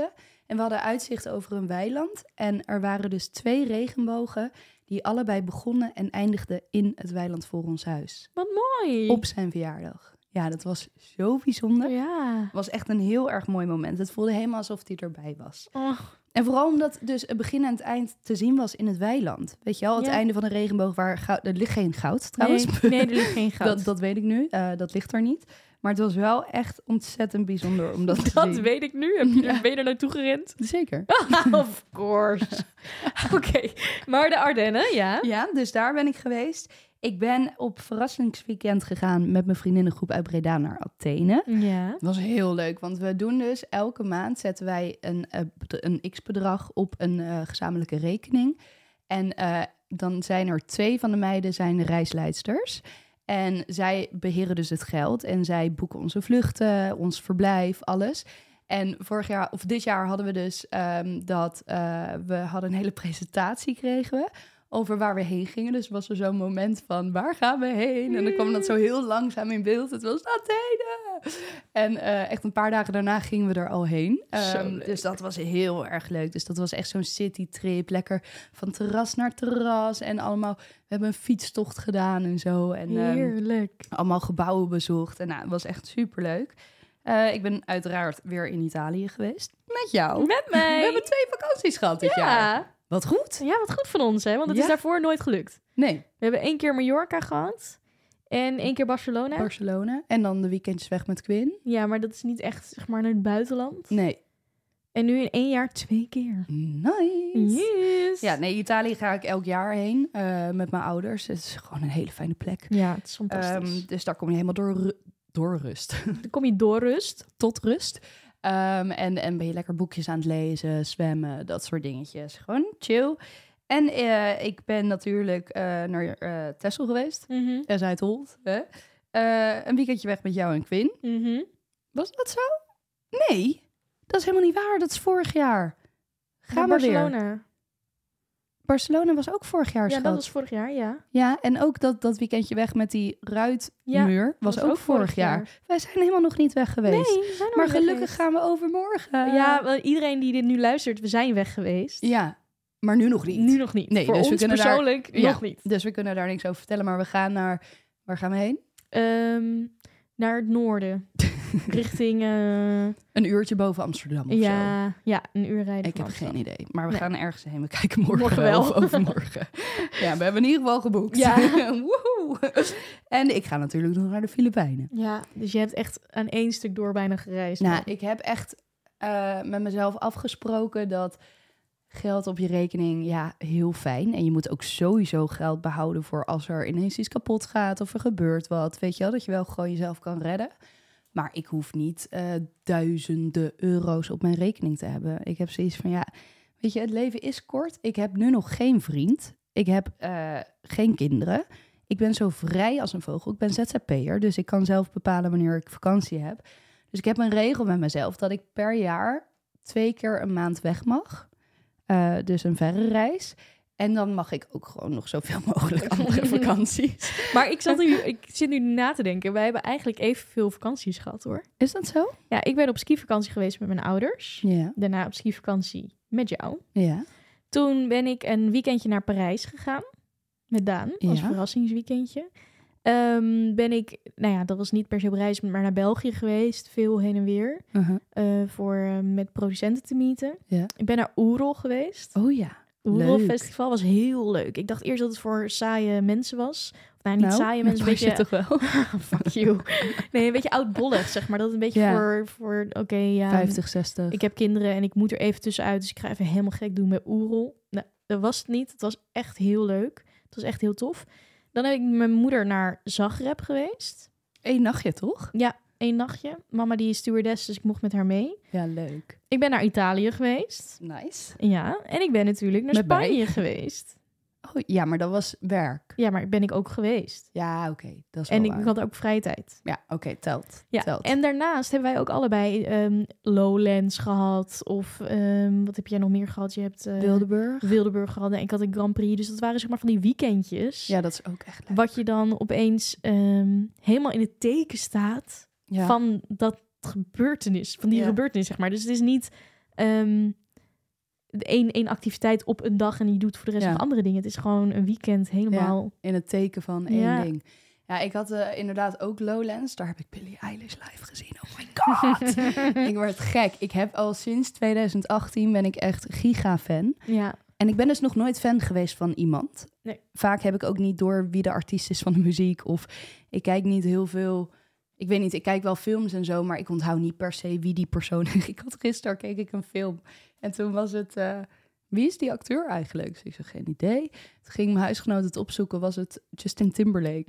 En we hadden uitzicht over een weiland. En er waren dus twee regenbogen die allebei begonnen en eindigden in het weiland voor ons huis. Wat mooi. Op zijn verjaardag. Ja, dat was zo bijzonder. Ja. Het was echt een heel erg mooi moment. Het voelde helemaal alsof hij erbij was. Oh. En vooral omdat dus het begin en het eind te zien was in het weiland. Weet je wel, het Ja. einde van de regenboog waar goud... Er ligt geen goud trouwens. Nee, nee, er ligt geen goud. dat, dat weet ik nu. Uh, dat ligt er niet. Maar het was wel echt ontzettend bijzonder om dat te Dat zien. weet ik nu. Heb je er, ben je er naartoe gerend? Zeker. Of course. Oké, okay. Maar de Ardennen, ja? Ja, dus daar ben ik geweest. Ik ben op verrassingsweekend gegaan met mijn vriendinnengroep uit Breda naar Athene. Ja. Het was heel leuk, want we doen dus elke maand zetten wij een, een x-bedrag op een uh, gezamenlijke rekening. En uh, dan zijn er twee van de meiden zijn reisleidsters. En zij beheren dus het geld en zij boeken onze vluchten, ons verblijf, alles. En vorig jaar, of dit jaar hadden we dus um, dat uh, we hadden een hele presentatie kregen we over waar we heen gingen. Dus was er zo'n moment van, waar gaan we heen? En dan kwam dat zo heel langzaam in beeld. Het was Athene! En uh, echt een paar dagen daarna gingen we er al heen. Um, dus dat was heel erg leuk. Dus dat was echt zo'n citytrip. Lekker van terras naar terras. En allemaal, we hebben een fietstocht gedaan en zo. En, um, heerlijk. Allemaal gebouwen bezocht. En nou, het was echt superleuk. Uh, ik ben uiteraard weer in Italië geweest. Met jou. Met mij. We hebben twee vakanties gehad dit ja. jaar. Wat goed. Ja, wat goed van ons, hè? Want het ja. is daarvoor nooit gelukt. Nee. We hebben één keer Mallorca gehad. En één keer Barcelona. Barcelona. En dan de weekendjes weg met Quinn. Ja, maar dat is niet echt, zeg maar, naar het buitenland. Nee. En nu in één jaar twee keer. Nice. Yes. Ja, nee, Italië ga ik elk jaar heen uh, met mijn ouders. Het is gewoon een hele fijne plek. Ja, het is fantastisch. Um, dus daar kom je helemaal door, ru- door rust. Dan kom je door rust. Tot rust. Um, en, en ben je lekker boekjes aan het lezen, zwemmen, dat soort dingetjes. Gewoon chill. En uh, ik ben natuurlijk uh, naar uh, Texel geweest. Mm-hmm. En Zuidholt. Hè? Uh, een weekendje weg met jou en Quinn. Mm-hmm. Was dat zo? Nee, dat is helemaal niet waar. Dat is vorig jaar. Gaan we Barcelona. weer. Barcelona was ook vorig jaar, Ja, schat. dat was vorig jaar, ja. Ja, en ook dat, dat weekendje weg met die ruitmuur ja, was, was ook, ook vorig, vorig jaar. jaar. Wij zijn helemaal nog niet weg geweest. Nee, we zijn nog maar niet weg gelukkig geweest. gaan we overmorgen. Ja, want iedereen die dit nu luistert, we zijn weg geweest. Ja, maar nu nog niet. Nu nog niet. Nee, Voor dus ons we kunnen persoonlijk daar, nog ja, niet. Dus we kunnen daar niks over vertellen, maar we gaan naar... Waar gaan we heen? Um, naar het noorden. Richting... Uh... Een uurtje boven Amsterdam of ja, zo. Ja, een uur rijden. Ik heb Amsterdam. geen idee. Maar we nee. gaan ergens heen. We kijken morgen, morgen wel. wel. Of overmorgen. Ja, we hebben in ieder geval geboekt. Ja. Woehoe. En ik ga natuurlijk nog naar de Filipijnen. Ja, dus je hebt echt aan één stuk door bijna gereisd. Nou, ik heb echt uh, met mezelf afgesproken dat geld op je rekening, ja, heel fijn. En je moet ook sowieso geld behouden voor als er ineens iets kapot gaat of er gebeurt wat. Weet je wel, dat je wel gewoon jezelf kan redden. Maar ik hoef niet uh, duizenden euro's op mijn rekening te hebben. Ik heb zoiets van, ja, weet je, het leven is kort. Ik heb nu nog geen vriend. Ik heb uh, geen kinderen. Ik ben zo vrij als een vogel. Ik ben Z Z P'er, dus ik kan zelf bepalen wanneer ik vakantie heb. Dus ik heb een regel met mezelf dat ik per jaar twee keer een maand weg mag. Uh, dus een verre reis. En dan mag ik ook gewoon nog zoveel mogelijk andere vakanties. Maar ik, zat nu, ik zit nu na te denken. Wij hebben eigenlijk evenveel vakanties gehad, hoor. Is dat zo? Ja, ik ben op skivakantie geweest met mijn ouders. Ja. Daarna op skivakantie met jou. Ja. Toen ben ik een weekendje naar Parijs gegaan. Met Daan, als Ja. verrassingsweekendje. Um, ben ik, nou ja, dat was niet per se op reis, maar naar België geweest. Veel heen en weer. Uh-huh. Uh, voor uh, met producenten te meeten. Ja. Ik ben naar Oerol geweest. Oh ja. Oerol Leuk. Festival was heel leuk. Ik dacht eerst dat het voor saaie mensen was. Of nou, niet nou, saaie mensen. Een beetje, toch wel? Fuck you. Nee, een beetje oudbollig, zeg maar. Dat het een beetje Ja. voor, voor oké, okay, ja. vijftig, zestig. Ik heb kinderen en ik moet er even tussenuit. Dus ik ga even helemaal gek doen met Oerol. Nou, dat was het niet. Het was echt heel leuk. Het was echt heel tof. Dan heb ik met mijn moeder naar Zagreb geweest. Eén nachtje, toch? Ja, één nachtje. Mama die is stewardess, dus ik mocht met haar mee. Ja, leuk. Ik ben naar Italië geweest. Nice. Ja, en ik ben natuurlijk naar Met mij? Spanje geweest. Oh, ja, maar dat was werk. Ja, maar ben ik ook geweest. Ja, oké. Okay, dat is wel En ik waar. had ook vrije tijd. Ja, oké, okay, telt. Ja, telt. en daarnaast hebben wij ook allebei um, Lowlands gehad. Of um, wat heb jij nog meer gehad? Je hebt uh, Wildeburg. Wildeburg gehad en ik had een Grand Prix. Dus dat waren zeg maar van die weekendjes. Ja, dat is ook echt leuk. Wat je dan opeens um, helemaal in het teken staat ja. van dat gebeurtenis. Van die ja. gebeurtenis, zeg maar. Dus het is niet um, één, één activiteit op een dag en je doet voor de rest Ja. nog andere dingen. Het is gewoon een weekend helemaal... Ja, in het teken van één Ja. ding. Ja, ik had uh, inderdaad ook Lowlands. Daar heb ik Billie Eilish live gezien. Oh my god. Ik word gek. Ik heb al sinds twintig achttien ben ik echt giga-fan. Ja. En ik ben dus nog nooit fan geweest van iemand. Nee. Vaak heb ik ook niet door wie de artiest is van de muziek. Of ik kijk niet heel veel... Ik weet niet, ik kijk wel films en zo, maar ik onthoud niet per se wie die persoon is. Ik had gisteren keek ik een film en toen was het... Uh, wie is die acteur eigenlijk? Dus ik zei, geen idee. Toen ging mijn huisgenoot het opzoeken, was het Justin Timberlake.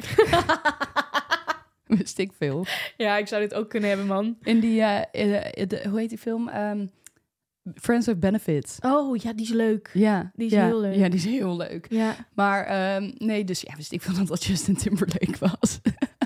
Wist ik veel. Ja, ik zou dit ook kunnen hebben, man. In die, uh, uh, de, hoe heet die film? Um, Friends with Benefits. Oh, ja, die is leuk. Ja, die is ja, heel leuk. Ja, die is heel leuk. Ja. Maar um, nee, dus ja, wist ik veel dat dat Justin Timberlake was.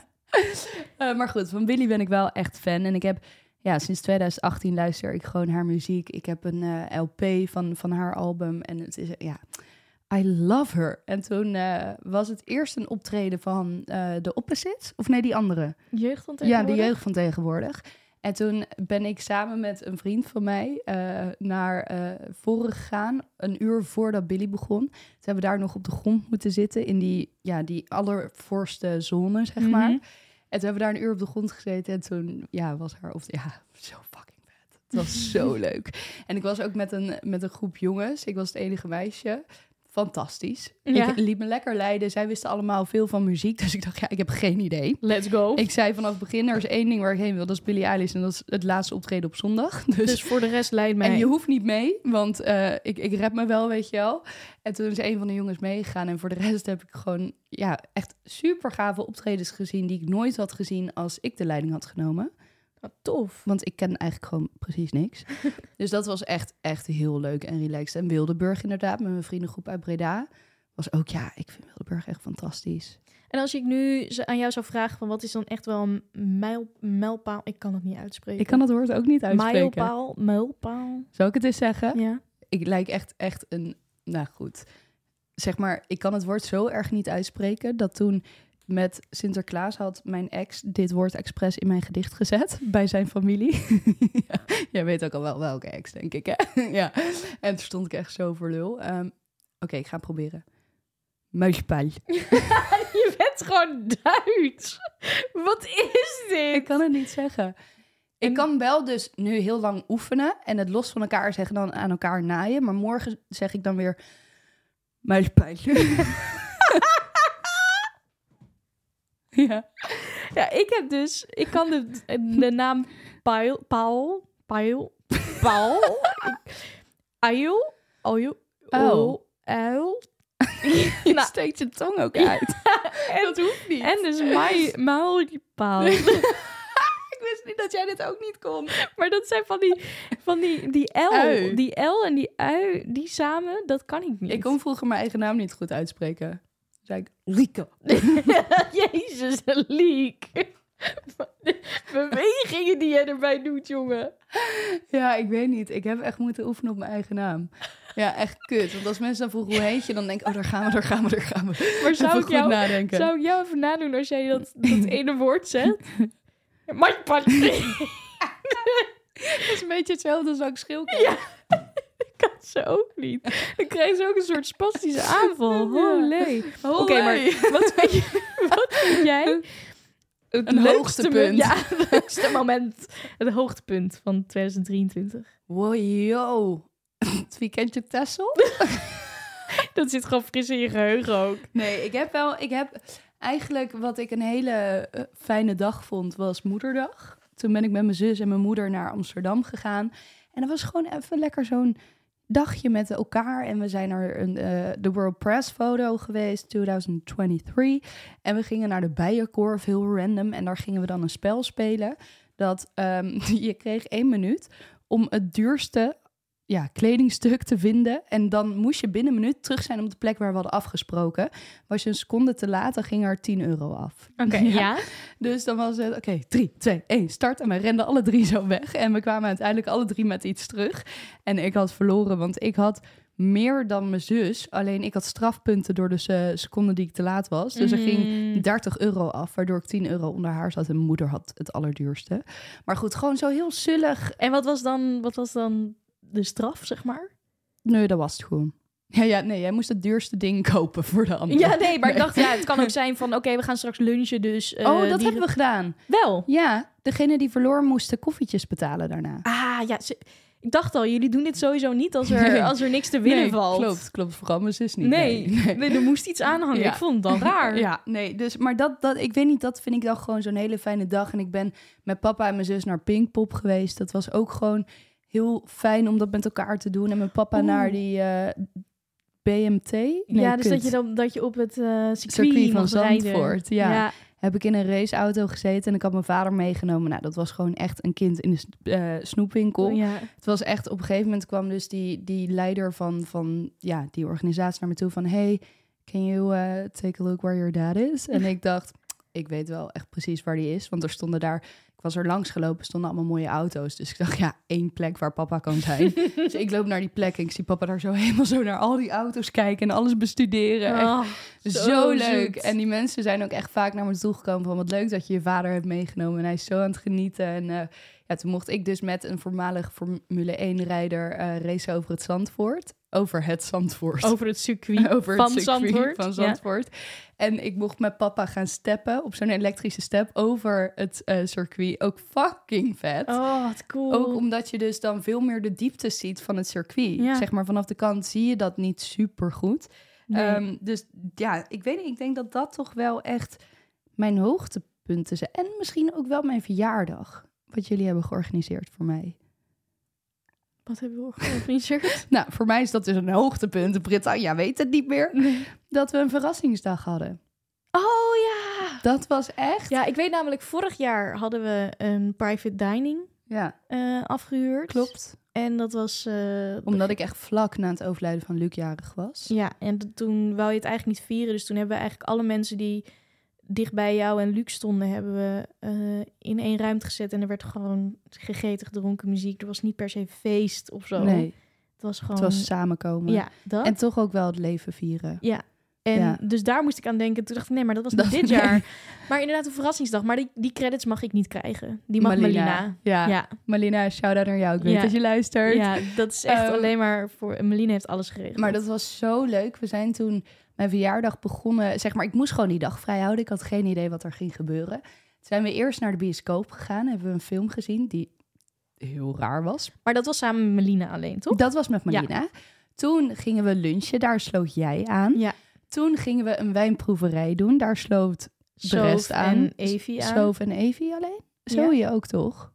uh, maar goed, van Billie ben ik wel echt fan. En ik heb, ja, sinds twintig achttien luister ik gewoon haar muziek. Ik heb een uh, L P van, van haar album. En het is, ja, I love her. En toen uh, was het eerst een optreden van uh, de Opposites. Of nee, die andere. Jeugd van tegenwoordig? Ja, de jeugd van tegenwoordig. En toen ben ik samen met een vriend van mij uh, naar uh, voren gegaan. Een uur voordat Billie begon. Toen hebben we daar nog op de grond moeten zitten. In die, ja, die allervoorste zone, zeg maar. Mm-hmm. En toen hebben we daar een uur op de grond gezeten. En toen ja, was haar... Of, ja, zo fucking vet. Het was zo leuk. En ik was ook met een, met een groep jongens. Ik was het enige meisje. Fantastisch. Ja. Ik liet me lekker leiden. Zij wisten allemaal veel van muziek. Dus ik dacht, ja, ik heb geen idee. Let's go. Ik zei vanaf het begin, er is één ding waar ik heen wil. Dat is Billie Eilish. En dat is het laatste optreden op zondag. Dus, dus voor de rest leidt mij. En je hoeft niet mee, want uh, ik, ik rap me wel, weet je wel. En toen is een van de jongens meegegaan. En voor de rest heb ik gewoon ja, echt super gave optredens gezien... die ik nooit had gezien als ik de leiding had genomen. Wat tof. Want ik ken eigenlijk gewoon precies niks. Dus dat was echt, echt heel leuk en relaxed. En Wildeburg inderdaad, met mijn vriendengroep uit Breda... was ook, ja, ik vind Wildeburg echt fantastisch. En als ik nu aan jou zou vragen... van wat is dan echt wel een mijl, mijlpaal... Ik kan het niet uitspreken. Ik kan het woord ook niet uitspreken. Mijlpaal, mijlpaal. Zou ik het eens zeggen? Ja. Ik lijk echt, echt een... Nou goed, zeg maar, ik kan het woord zo erg niet uitspreken... dat toen met Sinterklaas had mijn ex dit woord expres in mijn gedicht gezet... bij zijn familie. Ja, jij weet ook al wel welke ex, denk ik, hè? Ja. En toen stond ik echt zo voor lul. Um, Oké, okay, ik ga het proberen. Muispaal. Je bent gewoon Duits. Wat is dit? Ik kan het niet zeggen. Ik kan wel dus nu heel lang oefenen... en het los van elkaar zeggen, dan aan elkaar naaien... maar morgen zeg ik dan weer... muispaal. Ja. Ja, ik heb dus... Ik kan de, de naam Paul... Paul... Paul... Paul... Ail... Ail... Uil. Uil... Je Nou, steekt je tong ook uit. en, Dat hoeft niet. En dus mij... Maulpaal. Ik wist niet dat jij dit ook niet kon. Maar dat zijn van die... Van die, die L. Ui. Die L en die ui, die samen, dat kan ik niet. Ik kon vroeger mijn eigen naam niet goed uitspreken. Toen zei ik, Rieke. Jezus, Liek. De bewegingen die jij erbij doet, jongen. Ja, ik weet niet. Ik heb echt moeten oefenen op mijn eigen naam. Ja, echt kut. Want als mensen dan vroegen, hoe heet je? Dan denk ik, oh, daar gaan we, daar gaan we, daar gaan we. Maar zou Even ik, goed jou, nadenken. zou ik jou even nadoen als jij dat, dat ene woord zegt? Majpat. Dat is een beetje hetzelfde als ik schilken. Ja, ik kan ze ook niet. Dan krijg je ook een soort spastische aanval. Holy. Oké, maar wat vind, je, wat vind jij het Een leukste hoogtepunt. mo- Ja, het leukste moment. Het hoogtepunt van twintig drieëntwintig. Wow, yo. Het weekendje Texel? Dat zit gewoon fris in je geheugen ook. Nee, ik heb wel... Ik heb eigenlijk wat ik een hele uh, fijne dag vond, was Moederdag. Toen ben ik met mijn zus en mijn moeder naar Amsterdam gegaan. En dat was gewoon even lekker zo'n dagje met elkaar. En we zijn naar een, uh, de World Press Photo geweest, twintig drieëntwintig. En we gingen naar de Bijenkorf, heel random. En daar gingen we dan een spel spelen. Dat um, je kreeg één minuut om het duurste ja, kledingstuk te vinden. En dan moest je binnen een minuut terug zijn op de plek waar we hadden afgesproken. Was je een seconde te laat, dan ging er tien euro af. Oké, okay, ja. ja. Dus dan was het, oké, okay, drie, twee, één, start. En we renden alle drie zo weg. En we kwamen uiteindelijk alle drie met iets terug. En ik had verloren, want ik had meer dan mijn zus. Alleen ik had strafpunten door de uh, seconde die ik te laat was. Dus mm. er ging dertig euro af, waardoor ik tien euro onder haar zat. En mijn moeder had het allerduurste. Maar goed, gewoon zo heel zullig. En wat was dan... Wat was dan de straf, zeg maar? Nee, dat was het gewoon. Ja, ja, nee, jij moest het duurste ding kopen voor de andere. Ja, nee, maar nee. ik dacht, ja, het kan ook zijn van... oké, okay, we gaan straks lunchen, dus... Uh, oh, dat die... hebben we gedaan. Wel? Ja, degene die verloor moesten koffietjes betalen daarna. Ah, ja, ze... ik dacht al, jullie doen dit sowieso niet als er, nee. als er niks te winnen nee, valt. klopt, klopt. Vooral mijn zus niet. Nee, nee. nee. nee er moest iets aanhangen. Ja. Ik vond het dan raar. Ja, nee, dus, maar dat, dat, ik weet niet, dat vind ik dan gewoon zo'n hele fijne dag. En ik ben met papa en mijn zus naar Pinkpop geweest. Dat was ook gewoon heel fijn om dat met elkaar te doen. En mijn papa Oeh. naar die... Uh, B M T? Nee, ja, dus dat je, dan, dat je op het uh, circuit, circuit van Zandvoort, ja. ja. Heb ik in een raceauto gezeten en ik had mijn vader meegenomen. Nou, dat was gewoon echt een kind in de uh, snoepwinkel. Ja. Het was echt, op een gegeven moment kwam dus die, die leider van, van ja, die organisatie naar me toe van... Hey, can you uh, take a look where your dad is? En ik dacht, ik weet wel echt precies waar die is. Want er stonden daar... Ik was er langs gelopen, stonden allemaal mooie auto's. Dus ik dacht, ja, één plek waar papa kan zijn. Dus ik loop naar die plek en ik zie papa daar zo helemaal zo naar al die auto's kijken en alles bestuderen. Oh, echt zo, zo leuk. zoet. En die mensen zijn ook echt vaak naar me toe gekomen van wat leuk dat je je vader hebt meegenomen. En hij is zo aan het genieten. En uh, ja, toen mocht ik dus met een voormalig Formule één-rijder uh, racen over het Zandvoort. Over het Zandvoort. Over het circuit over van het circuit Zandvoort. van Zandvoort. Ja. En ik mocht met papa gaan steppen op zo'n elektrische step over het uh, circuit. Ook fucking vet. Oh, wat cool. Ook omdat je dus dan veel meer de diepte ziet van het circuit. Ja. Zeg maar vanaf de kant zie je dat niet super goed. Nee. Um, dus ja, ik weet niet. Ik denk dat dat toch wel echt mijn hoogtepunten zijn. En misschien ook wel mijn verjaardag. Wat jullie hebben georganiseerd voor mij. Wat hebben we georganiseerd? Nou, voor mij is dat dus een hoogtepunt. Britta weet het niet meer. Nee. Dat we een verrassingsdag hadden. Oh ja! Dat was echt... Ja, ik weet namelijk, vorig jaar hadden we een private dining ja. uh, afgehuurd. Klopt. En dat was... Uh, Omdat ik echt vlak na het overlijden van Luc jarig was. Ja, en d- toen wou je het eigenlijk niet vieren. Dus toen hebben we eigenlijk alle mensen die dicht bij jou en Luc stonden... hebben we uh, in één ruimte gezet. En er werd gewoon gegeten, gedronken, muziek. Er was niet per se feest of zo. Nee. Het was gewoon... Het was samenkomen. Ja, dat. En toch ook wel het leven vieren. Ja. En ja. dus daar moest ik aan denken. Toen dacht ik, nee, maar dat was niet dat, dit jaar. Nee. Maar inderdaad een verrassingsdag. Maar die, die credits mag ik niet krijgen. Die mag Malina. Malina. Ja. ja. Malina, shout-out naar jou. Ik weet ja. dat je luistert. Ja, dat is echt um, alleen maar voor... Malina heeft alles geregeld. Maar dat was zo leuk. We zijn toen mijn verjaardag begonnen. Zeg maar, ik moest gewoon die dag vrij houden. Ik had geen idee wat er ging gebeuren. Toen zijn we eerst naar de bioscoop gegaan. Hebben we een film gezien die heel raar was. Maar dat was samen met Malina alleen, toch? Dat was met Malina. Ja. Toen gingen we lunchen. Daar sloot jij aan. Ja. Toen gingen we een wijnproeverij doen. Daar sloot de Soof rest aan. en Evie aan. Soof en Evie alleen? Zo je ook toch?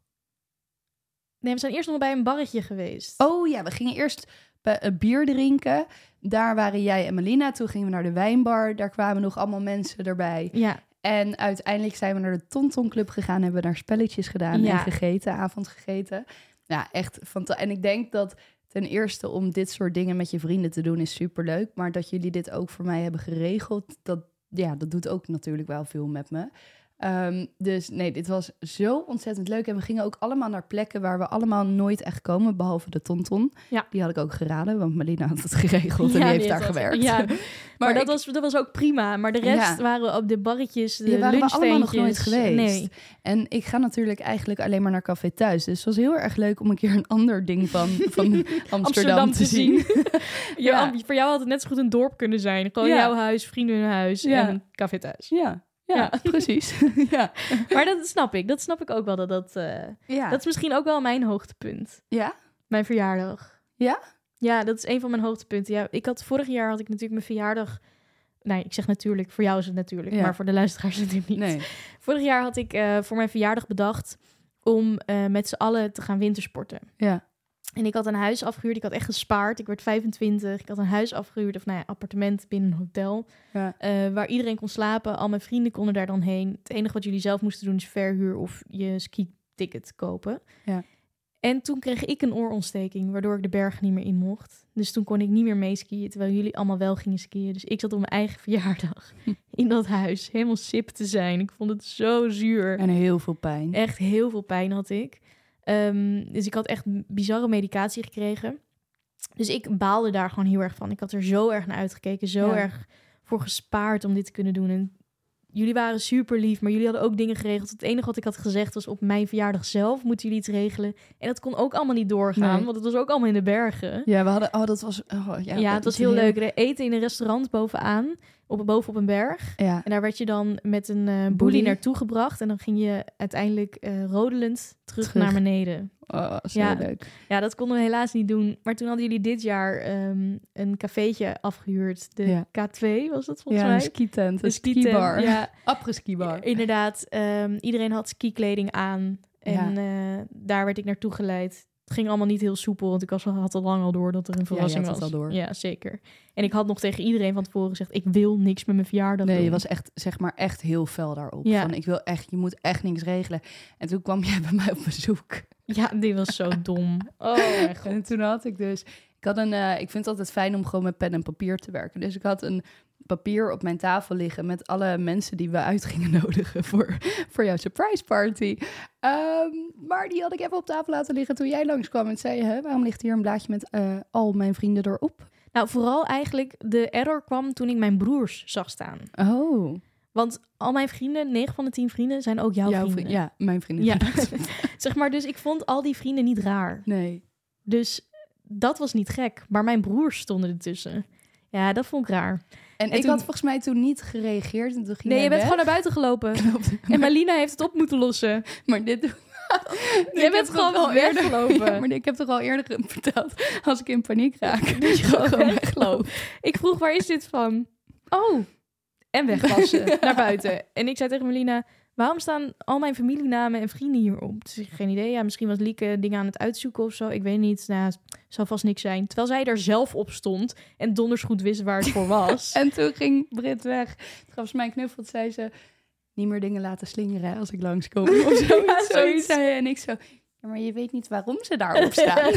Nee, we zijn eerst nog bij een barretje geweest. Oh ja, we gingen eerst bij, uh, bier drinken. Daar waren jij en Melina. Toen gingen we naar de wijnbar. Daar kwamen nog allemaal mensen erbij. Ja. En uiteindelijk zijn we naar de Tonton Club gegaan. Hebben we daar spelletjes gedaan ja. en gegeten, avond gegeten. Ja, echt fantastisch. En ik denk dat... Ten eerste om dit soort dingen met je vrienden te doen is superleuk. Maar dat jullie dit ook voor mij hebben geregeld, dat, ja, dat doet ook natuurlijk wel veel met me. Um, dus nee, dit was zo ontzettend leuk. En we gingen ook allemaal naar plekken waar we allemaal nooit echt komen, behalve de Tonton. Ja. Die had ik ook geraden, want Melina had het geregeld en ja, die heeft die daar gewerkt. Ja. maar maar dat, ik, was, dat was ook prima. Maar de rest ja. waren op de barretjes, de ja, waren we allemaal nog nooit geweest. Nee. En ik ga natuurlijk eigenlijk alleen maar naar Café Thuis. Dus het was heel erg leuk om een keer een ander ding van, van Amsterdam, Amsterdam te, te zien. zien. ja. Voor jou had het net zo goed een dorp kunnen zijn. Gewoon ja. jouw huis, vriendenhuis ja. en Café Thuis. Ja. Ja, ja, precies. ja. Maar dat snap ik. Dat snap ik ook wel. Dat, dat, uh, ja. dat is misschien ook wel mijn hoogtepunt. Ja? Mijn verjaardag. Ja? Ja, dat is een van mijn hoogtepunten. Ja, ik had, vorig jaar had ik natuurlijk mijn verjaardag... Nee, ik zeg natuurlijk. Voor jou is het natuurlijk. Ja. Maar voor de luisteraars natuurlijk niet. Nee. Vorig jaar had ik uh, voor mijn verjaardag bedacht... om uh, met z'n allen te gaan wintersporten. Ja. En ik had een huis afgehuurd. Ik had echt gespaard. Ik werd vijfentwintig. Ik had een huis afgehuurd. Of nou ja, appartement binnen een hotel. Ja. Uh, waar iedereen kon slapen. Al mijn vrienden konden daar dan heen. Het enige wat jullie zelf moesten doen is verhuur of je ski-ticket kopen. Ja. En toen kreeg ik een oorontsteking, waardoor ik de berg niet meer in mocht. Dus toen kon ik niet meer meeskiën, terwijl jullie allemaal wel gingen skiën. Dus ik zat op mijn eigen verjaardag in dat huis, helemaal sip te zijn. Ik vond het zo zuur. En heel veel pijn. Echt heel veel pijn had ik. Um, dus ik had echt bizarre medicatie gekregen. Dus ik baalde daar gewoon heel erg van. Ik had er zo erg naar uitgekeken, zo ja. erg voor gespaard om dit te kunnen doen. En jullie waren super lief, maar jullie hadden ook dingen geregeld. Het enige wat ik had gezegd was op mijn verjaardag zelf moeten jullie iets regelen. En dat kon ook allemaal niet doorgaan, Nee. want het was ook allemaal in de bergen. Ja, we hadden... Oh, dat was... Oh, ja, Ja, het was heel leuk. We eten in een restaurant bovenaan, op, boven op een berg. Ja. En daar werd je dan met een uh, Boelie. boelie naartoe gebracht. En dan ging je uiteindelijk uh, rodelend terug, Terug. naar beneden. Oh, zo Ja. leuk. Ja, dat konden we helaas niet doen. Maar toen hadden jullie dit jaar um, een cafeetje afgehuurd. De Ja. K twee was dat volgens Ja, mij. een skitent, een De skitent, skibar. ja. Après-skibar. Inderdaad, um, iedereen had skikleding aan. En Ja. uh, daar werd ik naartoe geleid. Het ging allemaal niet heel soepel, want ik was, had al lang al door dat er een verrassing ja, je had was. het al door. Ja, zeker. En ik had nog tegen iedereen van tevoren gezegd, ik wil niks met mijn verjaardag Nee, doen. je was echt, zeg maar, echt heel fel daarop. Ja. Van, ik wil echt, je moet echt niks regelen. En toen kwam jij bij mij op bezoek. Ja, die was zo dom. Oh mijn god. En toen had ik dus... Ik, had een, uh, ik vind het altijd fijn om gewoon met pen en papier te werken. Dus ik had een papier op mijn tafel liggen met alle mensen die we uit gingen nodigen voor, voor jouw surprise party. Um, maar die had ik even op tafel laten liggen toen jij langskwam en zei, hè, waarom ligt hier een blaadje met uh, al mijn vrienden erop? Nou, vooral eigenlijk de error kwam toen ik mijn broers zag staan. Oh. Want al mijn vrienden, negen van de tien vrienden, zijn ook jouw, jouw vrienden. Vriend, ja, mijn vrienden. Ja. Zeg maar, dus ik vond al die vrienden niet raar. Nee. Dus dat was niet gek. Maar mijn broers stonden ertussen. Ja, dat vond ik raar. En, En ik toen... had volgens mij toen niet gereageerd. En toen ging nee, je bent weg. gewoon naar buiten gelopen. Klopt. En Malina heeft het op moeten lossen. Maar dit... Jij bent gewoon wel weggelopen. Ja, maar ik heb toch al eerder verteld. Als ik in paniek raak. Dus je gewoon gewoon weglopen. Ik vroeg, waar is dit van? Oh, en wegwassen. Naar buiten. En ik zei tegen Malina, waarom staan al mijn familienamen en vrienden hierop? Dus ik geen idee. Ja, misschien was Lieke dingen aan het uitzoeken of zo. Ik weet niet. Nou, het zou vast niks zijn. Terwijl zij er zelf op stond en donders goed wist waar het voor was. En toen ging Brit weg. Toen gaf ze mij een knuffel. Toen zei ze, niet meer dingen laten slingeren als ik langskom. Of zoiets. Ja, zoiets zei je. En ik zo, ja, maar je weet niet waarom ze daarop staan.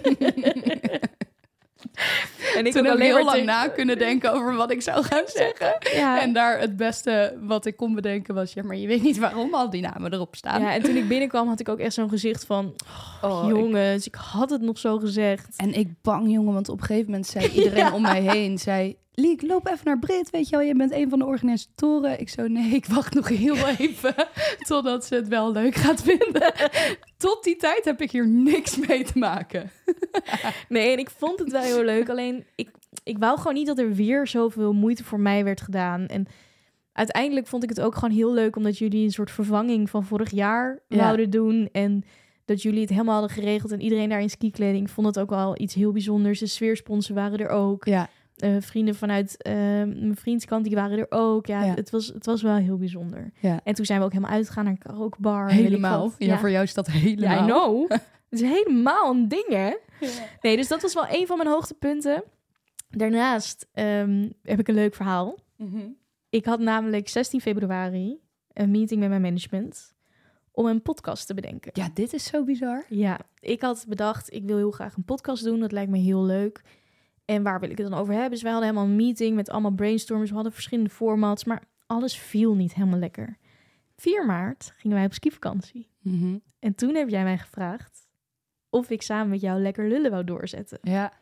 En ik toen ook heb ik alleen heel maar lang tegen- na kunnen denken over wat ik zou gaan zeggen. Ja. En daar het beste wat ik kon bedenken was, ja, maar je weet niet waarom al die namen erop staan. Ja, en toen ik binnenkwam had ik ook echt zo'n gezicht van, Oh, jongens, ik... ik had het nog zo gezegd. En ik bang, jongen, want op een gegeven moment zei iedereen ja. om mij heen, zei, Liek, loop even naar Brit, weet je wel, je bent een van de organisatoren. Ik zo, nee, ik wacht nog heel even, totdat ze het wel leuk gaat vinden. Tot die tijd heb ik hier niks mee te maken. Nee, en ik vond het wel heel leuk, alleen ik, ik wou gewoon niet dat er weer zoveel moeite voor mij werd gedaan. En uiteindelijk vond ik het ook gewoon heel leuk, omdat jullie een soort vervanging van vorig jaar Ja. wouden doen. En dat jullie het helemaal hadden geregeld en iedereen daar in skikleding. Ik vond het ook wel iets heel bijzonders. De sfeersponsen waren er ook. Ja. Uh, vrienden vanuit uh, mijn vriendskant, die waren er ook. Ja, Ja. Het, was, het was wel heel bijzonder. Ja. En toen zijn we ook helemaal uitgegaan naar een karaokebar. weet ik Helemaal. wat. Ja, Ja, voor jou is dat helemaal. ja, I know. Het is helemaal een ding, hè? Ja. Nee, dus dat was wel een van mijn hoogtepunten. Daarnaast um, heb ik een leuk verhaal. Mm-hmm. Ik had namelijk zestien februari een meeting met mijn management om een podcast te bedenken. Ja, dit is zo bizar. Ja, ik had bedacht, ik wil heel graag een podcast doen. Dat lijkt me heel leuk. En waar wil ik het dan over hebben? Dus wij hadden helemaal een meeting met allemaal brainstormers. We hadden verschillende formats, maar alles viel niet helemaal lekker. vier maart gingen wij op skivakantie. Mm-hmm. En toen heb jij mij gevraagd of ik samen met jou lekker lullen wou doorzetten. Ja.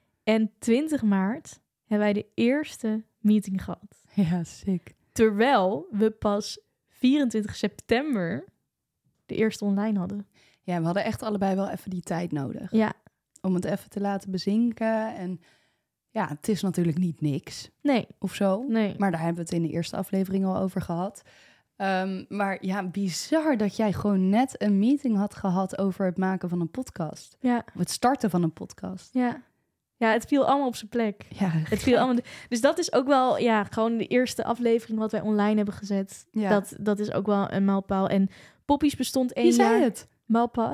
En twintig maart hebben wij de eerste meeting gehad. Ja, sick. Terwijl we pas vierentwintig september de eerste online hadden. Ja, we hadden echt allebei wel even die tijd nodig. Ja, Om het even te laten bezinken. En ja, het is natuurlijk niet niks nee, of zo. nee. Maar daar hebben we het in de eerste aflevering al over gehad. Um, maar ja, bizar dat jij gewoon net een meeting had gehad over het maken van een podcast. Ja, Of het starten van een podcast. ja. Ja, het viel allemaal op zijn plek. Ja, Het viel allemaal... Dus dat is ook wel, ja, gewoon de eerste aflevering wat wij online hebben gezet. Ja. Dat, dat is ook wel een mijlpaal. En Poppies bestond één Je zei jaar. het. Mijlpaal.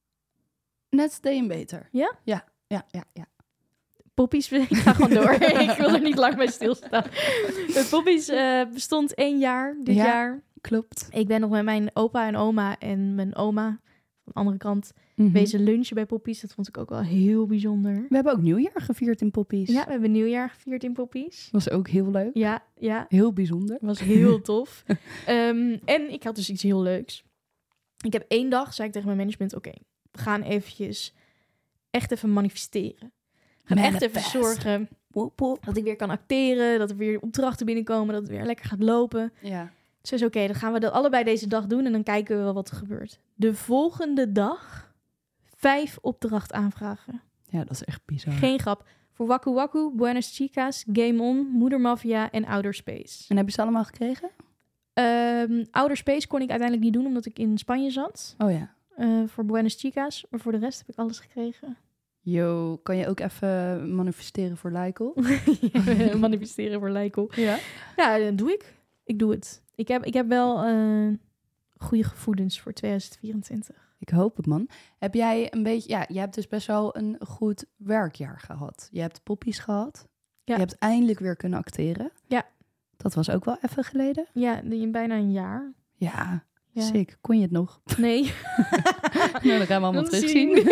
Net steen beter. Ja? Ja, ja, ja, ja. Poppies, ik ga gewoon door. Ik wil er niet lang bij stilstaan. De Poppies uh, bestond één jaar dit Ja. jaar. Klopt. Ik ben nog met mijn opa en oma en mijn oma van de andere kant Mm-hmm. wezen lunchen bij Poppies. Dat vond ik ook wel heel bijzonder. We hebben ook nieuwjaar gevierd in Poppies. Ja, we hebben nieuwjaar gevierd in Poppies. Was ook heel leuk. Ja, ja. Heel bijzonder. Was heel tof. Um, en ik had dus iets heel leuks. Ik heb één dag, zei ik tegen mijn management, oké, okay, we gaan eventjes echt even manifesteren. We gaan echt even Manifest. zorgen Woep, woep. dat ik weer kan acteren, dat er weer opdrachten binnenkomen, dat het weer lekker gaat lopen. Ja. Ze is oké, dan gaan we dat allebei deze dag doen en dan kijken we wel wat er gebeurt. De volgende dag vijf opdracht aanvragen. Ja, dat is echt bizar. Geen grap. Voor Waku Waku, Buenas Chicas, Game On, Moeder Mafia en Outer Space. En heb je ze allemaal gekregen? Um, Outer Space kon ik uiteindelijk niet doen omdat ik in Spanje zat. Oh ja. Uh, voor Buenas Chicas. Maar voor de rest heb ik alles gekregen. Yo, kan je ook even manifesteren voor Lykel? Ja, manifesteren voor Lykel. Ja? Ja, dat doe ik. Ik doe het. Ik heb, ik heb wel uh, goede gevoelens voor tweeduizend vierentwintig. Ik hoop het, man. Heb jij een beetje... Ja, je hebt dus best wel een goed werkjaar gehad. Je hebt poppies gehad. Ja. Je hebt eindelijk weer kunnen acteren. Ja. Dat was ook wel even geleden. Ja, bijna een jaar. Ja, ja. sick. Kon je het nog? Nee. Nou, dan gaan we allemaal terugzien.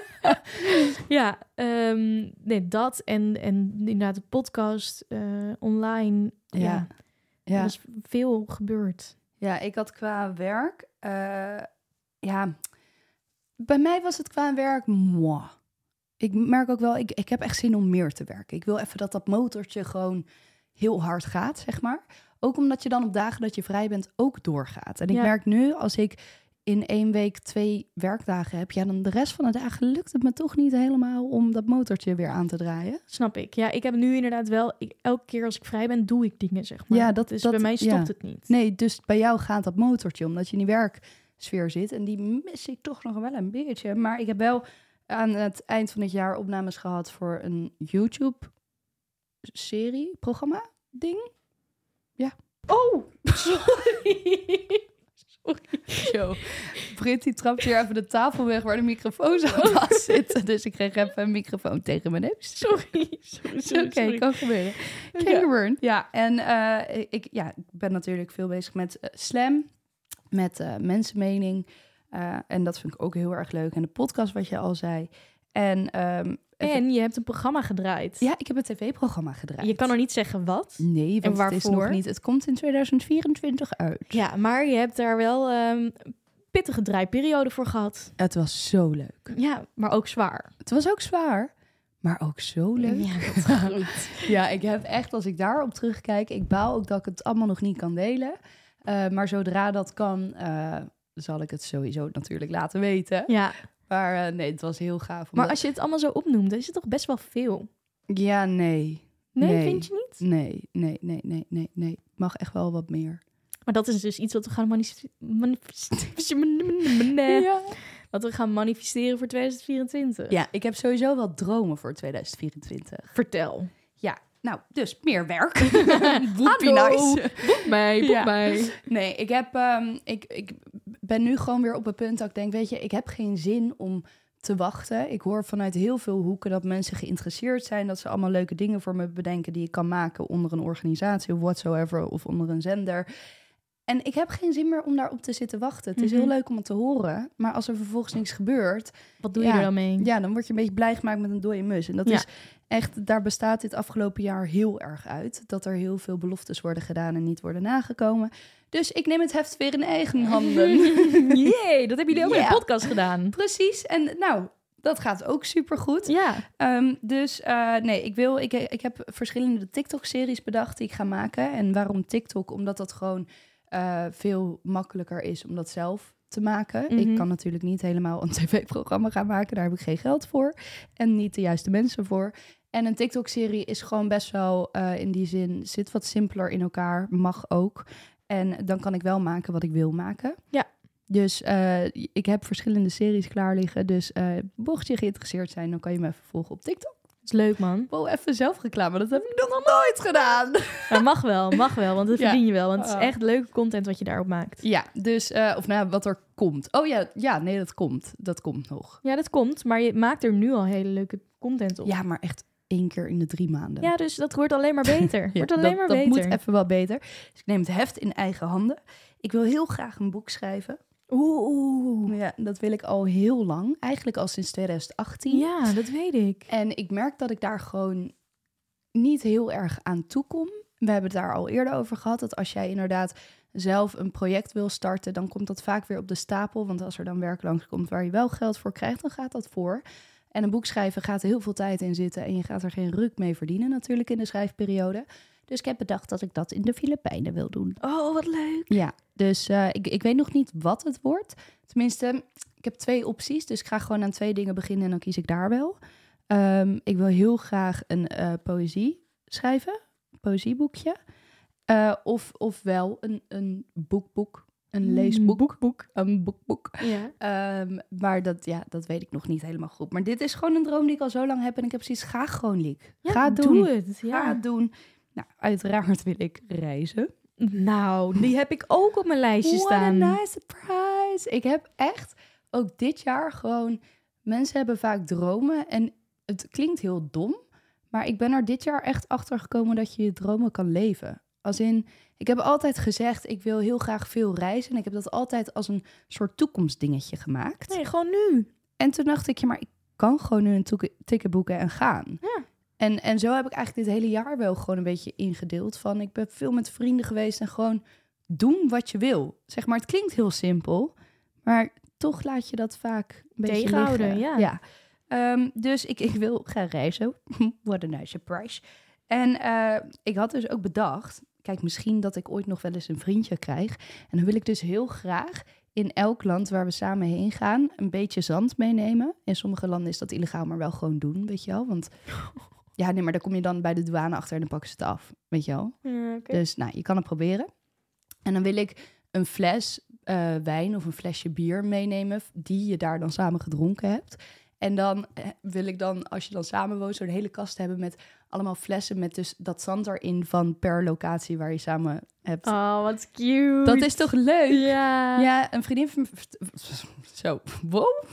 Ja, um, nee, dat en, en inderdaad de podcast uh, online. Ja, ja. ja. Er is veel gebeurd. Ja, ik had qua werk... Uh, ja, bij mij was het qua werk... Moi. Ik merk ook wel, ik, ik heb echt zin om meer te werken. Ik wil even dat dat motortje gewoon heel hard gaat, zeg maar. Ook omdat je dan op dagen dat je vrij bent ook doorgaat. En ik ja. merk nu, als ik in één week twee werkdagen heb... ja, dan de rest van de dagen lukt het me toch niet helemaal om dat motortje weer aan te draaien. Snap ik. Ja, ik heb nu inderdaad wel... Ik, elke keer als ik vrij ben, doe ik dingen, zeg maar. Ja, dat, dus dat, bij mij stopt ja. het niet. Nee, dus bij jou gaat dat motortje, omdat je in die werksfeer zit. En die mis ik toch nog wel een beetje. Maar ik heb wel aan het eind van het jaar opnames gehad voor een YouTube-serie, programma, ding. Ja. Oh, sorry. Sorry. Zo. Britt die trapt hier even de tafel weg waar de microfoon zou vast zitten. Dus ik kreeg even een microfoon tegen mijn neus. Sorry. sorry, sorry Oké, okay, kan gebeuren. Kangaroo. Ja, en uh, ik, ja, ik ben natuurlijk veel bezig met uh, slam, met uh, mensenmening. Uh, en dat vind ik ook heel erg leuk. En de podcast, wat je al zei. En, um, en even... je hebt een programma gedraaid. Ja, ik heb een tv-programma gedraaid. Je kan nog niet zeggen wat. Nee, want en waarvoor? Het is nog niet. Het komt in tweeduizend vierentwintig uit. Ja, maar je hebt daar wel um, pittige draaiperiode voor gehad. Het was zo leuk. Ja, maar ook zwaar. Het was ook zwaar, maar ook zo leuk. Ja, dat is goed. Ja, ik heb echt, als ik daarop terugkijk, ik baal ook dat ik het allemaal nog niet kan delen. Uh, maar zodra dat kan, uh, zal ik het sowieso natuurlijk laten weten. Ja. Maar uh, nee, het was heel gaaf. Omdat... Maar als je het allemaal zo opnoemt, dan is het toch best wel veel? Ja, nee. Nee, nee. Vind je niet? Nee, nee, nee, nee, nee, nee. Het mag echt wel wat meer. Maar dat is dus iets wat we gaan manifesteren. Ja. Wat we gaan manifesteren voor tweeduizend vierentwintig. Ja, ik heb sowieso wel dromen voor tweeduizend vierentwintig. Vertel. Ja, nou, dus meer werk. Would be nice. Boek mij, boek ja. mij. Nee, ik heb, um, ik, ik ben nu gewoon weer op het punt dat ik denk, weet je, ik heb geen zin om te wachten. Ik hoor vanuit heel veel hoeken dat mensen geïnteresseerd zijn, dat ze allemaal leuke dingen voor me bedenken die ik kan maken onder een organisatie of whatsoever, of onder een zender. En ik heb geen zin meer om daarop te zitten wachten. Het is heel leuk om het te horen, maar als er vervolgens niks gebeurt... Wat doe ja, je er dan mee? Ja, dan word je een beetje blij gemaakt met een dode mus. En dat ja. is echt, daar bestaat dit afgelopen jaar heel erg uit. Dat er heel veel beloftes worden gedaan en niet worden nagekomen. Dus ik neem het heft weer in eigen handen. Jee, dat hebben jullie ook yeah. in de podcast gedaan. Precies, en nou... Dat gaat ook supergoed. Ja. Um, dus uh, nee, ik wil. Ik, ik heb verschillende TikTok-series bedacht die ik ga maken. En waarom TikTok? Omdat dat gewoon uh, veel makkelijker is om dat zelf te maken. Mm-hmm. Ik kan natuurlijk niet helemaal een tv-programma gaan maken. Daar heb ik geen geld voor. En niet de juiste mensen voor. En een TikTok-serie is gewoon best wel uh, in die zin... zit wat simpeler in elkaar. Mag ook. En dan kan ik wel maken wat ik wil maken. Ja. Dus uh, ik heb verschillende series klaar liggen. Dus uh, mocht je geïnteresseerd zijn, dan kan je me even volgen op TikTok. Dat is leuk, man. Wow, even zelfreclame. Dat heb ik nog nooit gedaan. Maar mag wel, mag wel. Want dat ja. verdien je wel. Want het is echt leuke content wat je daarop maakt. Ja, dus... Uh, of nou, wat er komt. Oh ja, ja, nee, dat komt. Dat komt nog. Ja, dat komt. Maar je maakt er nu al hele leuke content op. Ja, maar echt één keer in de drie maanden. Ja, dus dat wordt alleen maar beter. ja, wordt alleen dat, maar dat beter. moet even wel beter. Dus ik neem het heft in eigen handen. Ik wil heel graag een boek schrijven. Oeh, oeh. Ja, dat wil ik al heel lang. Eigenlijk al sinds tweeduizend achttien. Ja, dat weet ik. En ik merk dat ik daar gewoon niet heel erg aan toe kom. We hebben het daar al eerder over gehad. Dat als jij inderdaad zelf een project wil starten, dan komt dat vaak weer op de stapel. Want als er dan werk langskomt waar je wel geld voor krijgt, dan gaat dat voor. En een boek schrijven gaat er heel veel tijd in zitten. En je gaat er geen ruk mee verdienen natuurlijk in de schrijfperiode. Dus ik heb bedacht dat ik dat in de Filipijnen wil doen. Oh, wat leuk. Ja, dus uh, ik, ik weet nog niet wat het wordt. Tenminste, ik heb twee opties. Dus ik ga gewoon aan twee dingen beginnen en dan kies ik daar wel. Um, ik wil heel graag een uh, poëzie schrijven. Een poëzieboekje. Uh, of, of wel een, een boekboek. Een leesboek. Boekboek. Een boekboek. Ja. Um, maar dat, ja, dat weet ik nog niet helemaal goed. Maar dit is gewoon een droom die ik al zo lang heb. En ik heb zoiets, ga gewoon, Liek. Ja, ga doe doen. het. Ja. Ga het doen. Nou, uiteraard wil ik reizen. Nou, die heb ik ook op mijn lijstje What staan. What a nice surprise. Ik heb echt ook dit jaar gewoon... Mensen hebben vaak dromen en het klinkt heel dom. Maar ik ben er dit jaar echt achter gekomen dat je je dromen kan leven. Als in, ik heb altijd gezegd, ik wil heel graag veel reizen. En ik heb dat altijd als een soort toekomstdingetje gemaakt. Nee, gewoon nu. En toen dacht ik, ja, maar ik kan gewoon nu een toek- ticket boeken en gaan. Ja. En, en zo heb ik eigenlijk dit hele jaar wel gewoon een beetje ingedeeld. Van, ik ben veel met vrienden geweest en gewoon doen wat je wil. Zeg maar, het klinkt heel simpel, maar toch laat je dat vaak een beetje tegenhouden, liggen. ja. ja. Um, dus ik, ik wil gaan reizen. What a nice surprise. En uh, ik had dus ook bedacht, kijk, misschien dat ik ooit nog wel eens een vriendje krijg. En dan wil ik dus heel graag in elk land waar we samen heen gaan een beetje zand meenemen. In sommige landen is dat illegaal, maar wel gewoon doen, weet je wel. Want ja, nee, maar daar kom je dan bij de douane achter en dan pakken ze het af, weet je wel. Ja, okay. Dus nou, je kan het proberen. En dan wil ik een fles uh, wijn of een flesje bier meenemen die je daar dan samen gedronken hebt. En dan eh, wil ik dan, als je dan samen woont, zo'n hele kast hebben met allemaal flessen met dus dat zand erin van per locatie waar je samen hebt. Oh, wat cute. Dat is toch leuk? Ja. Ja, een vriendin van... Zo, wow.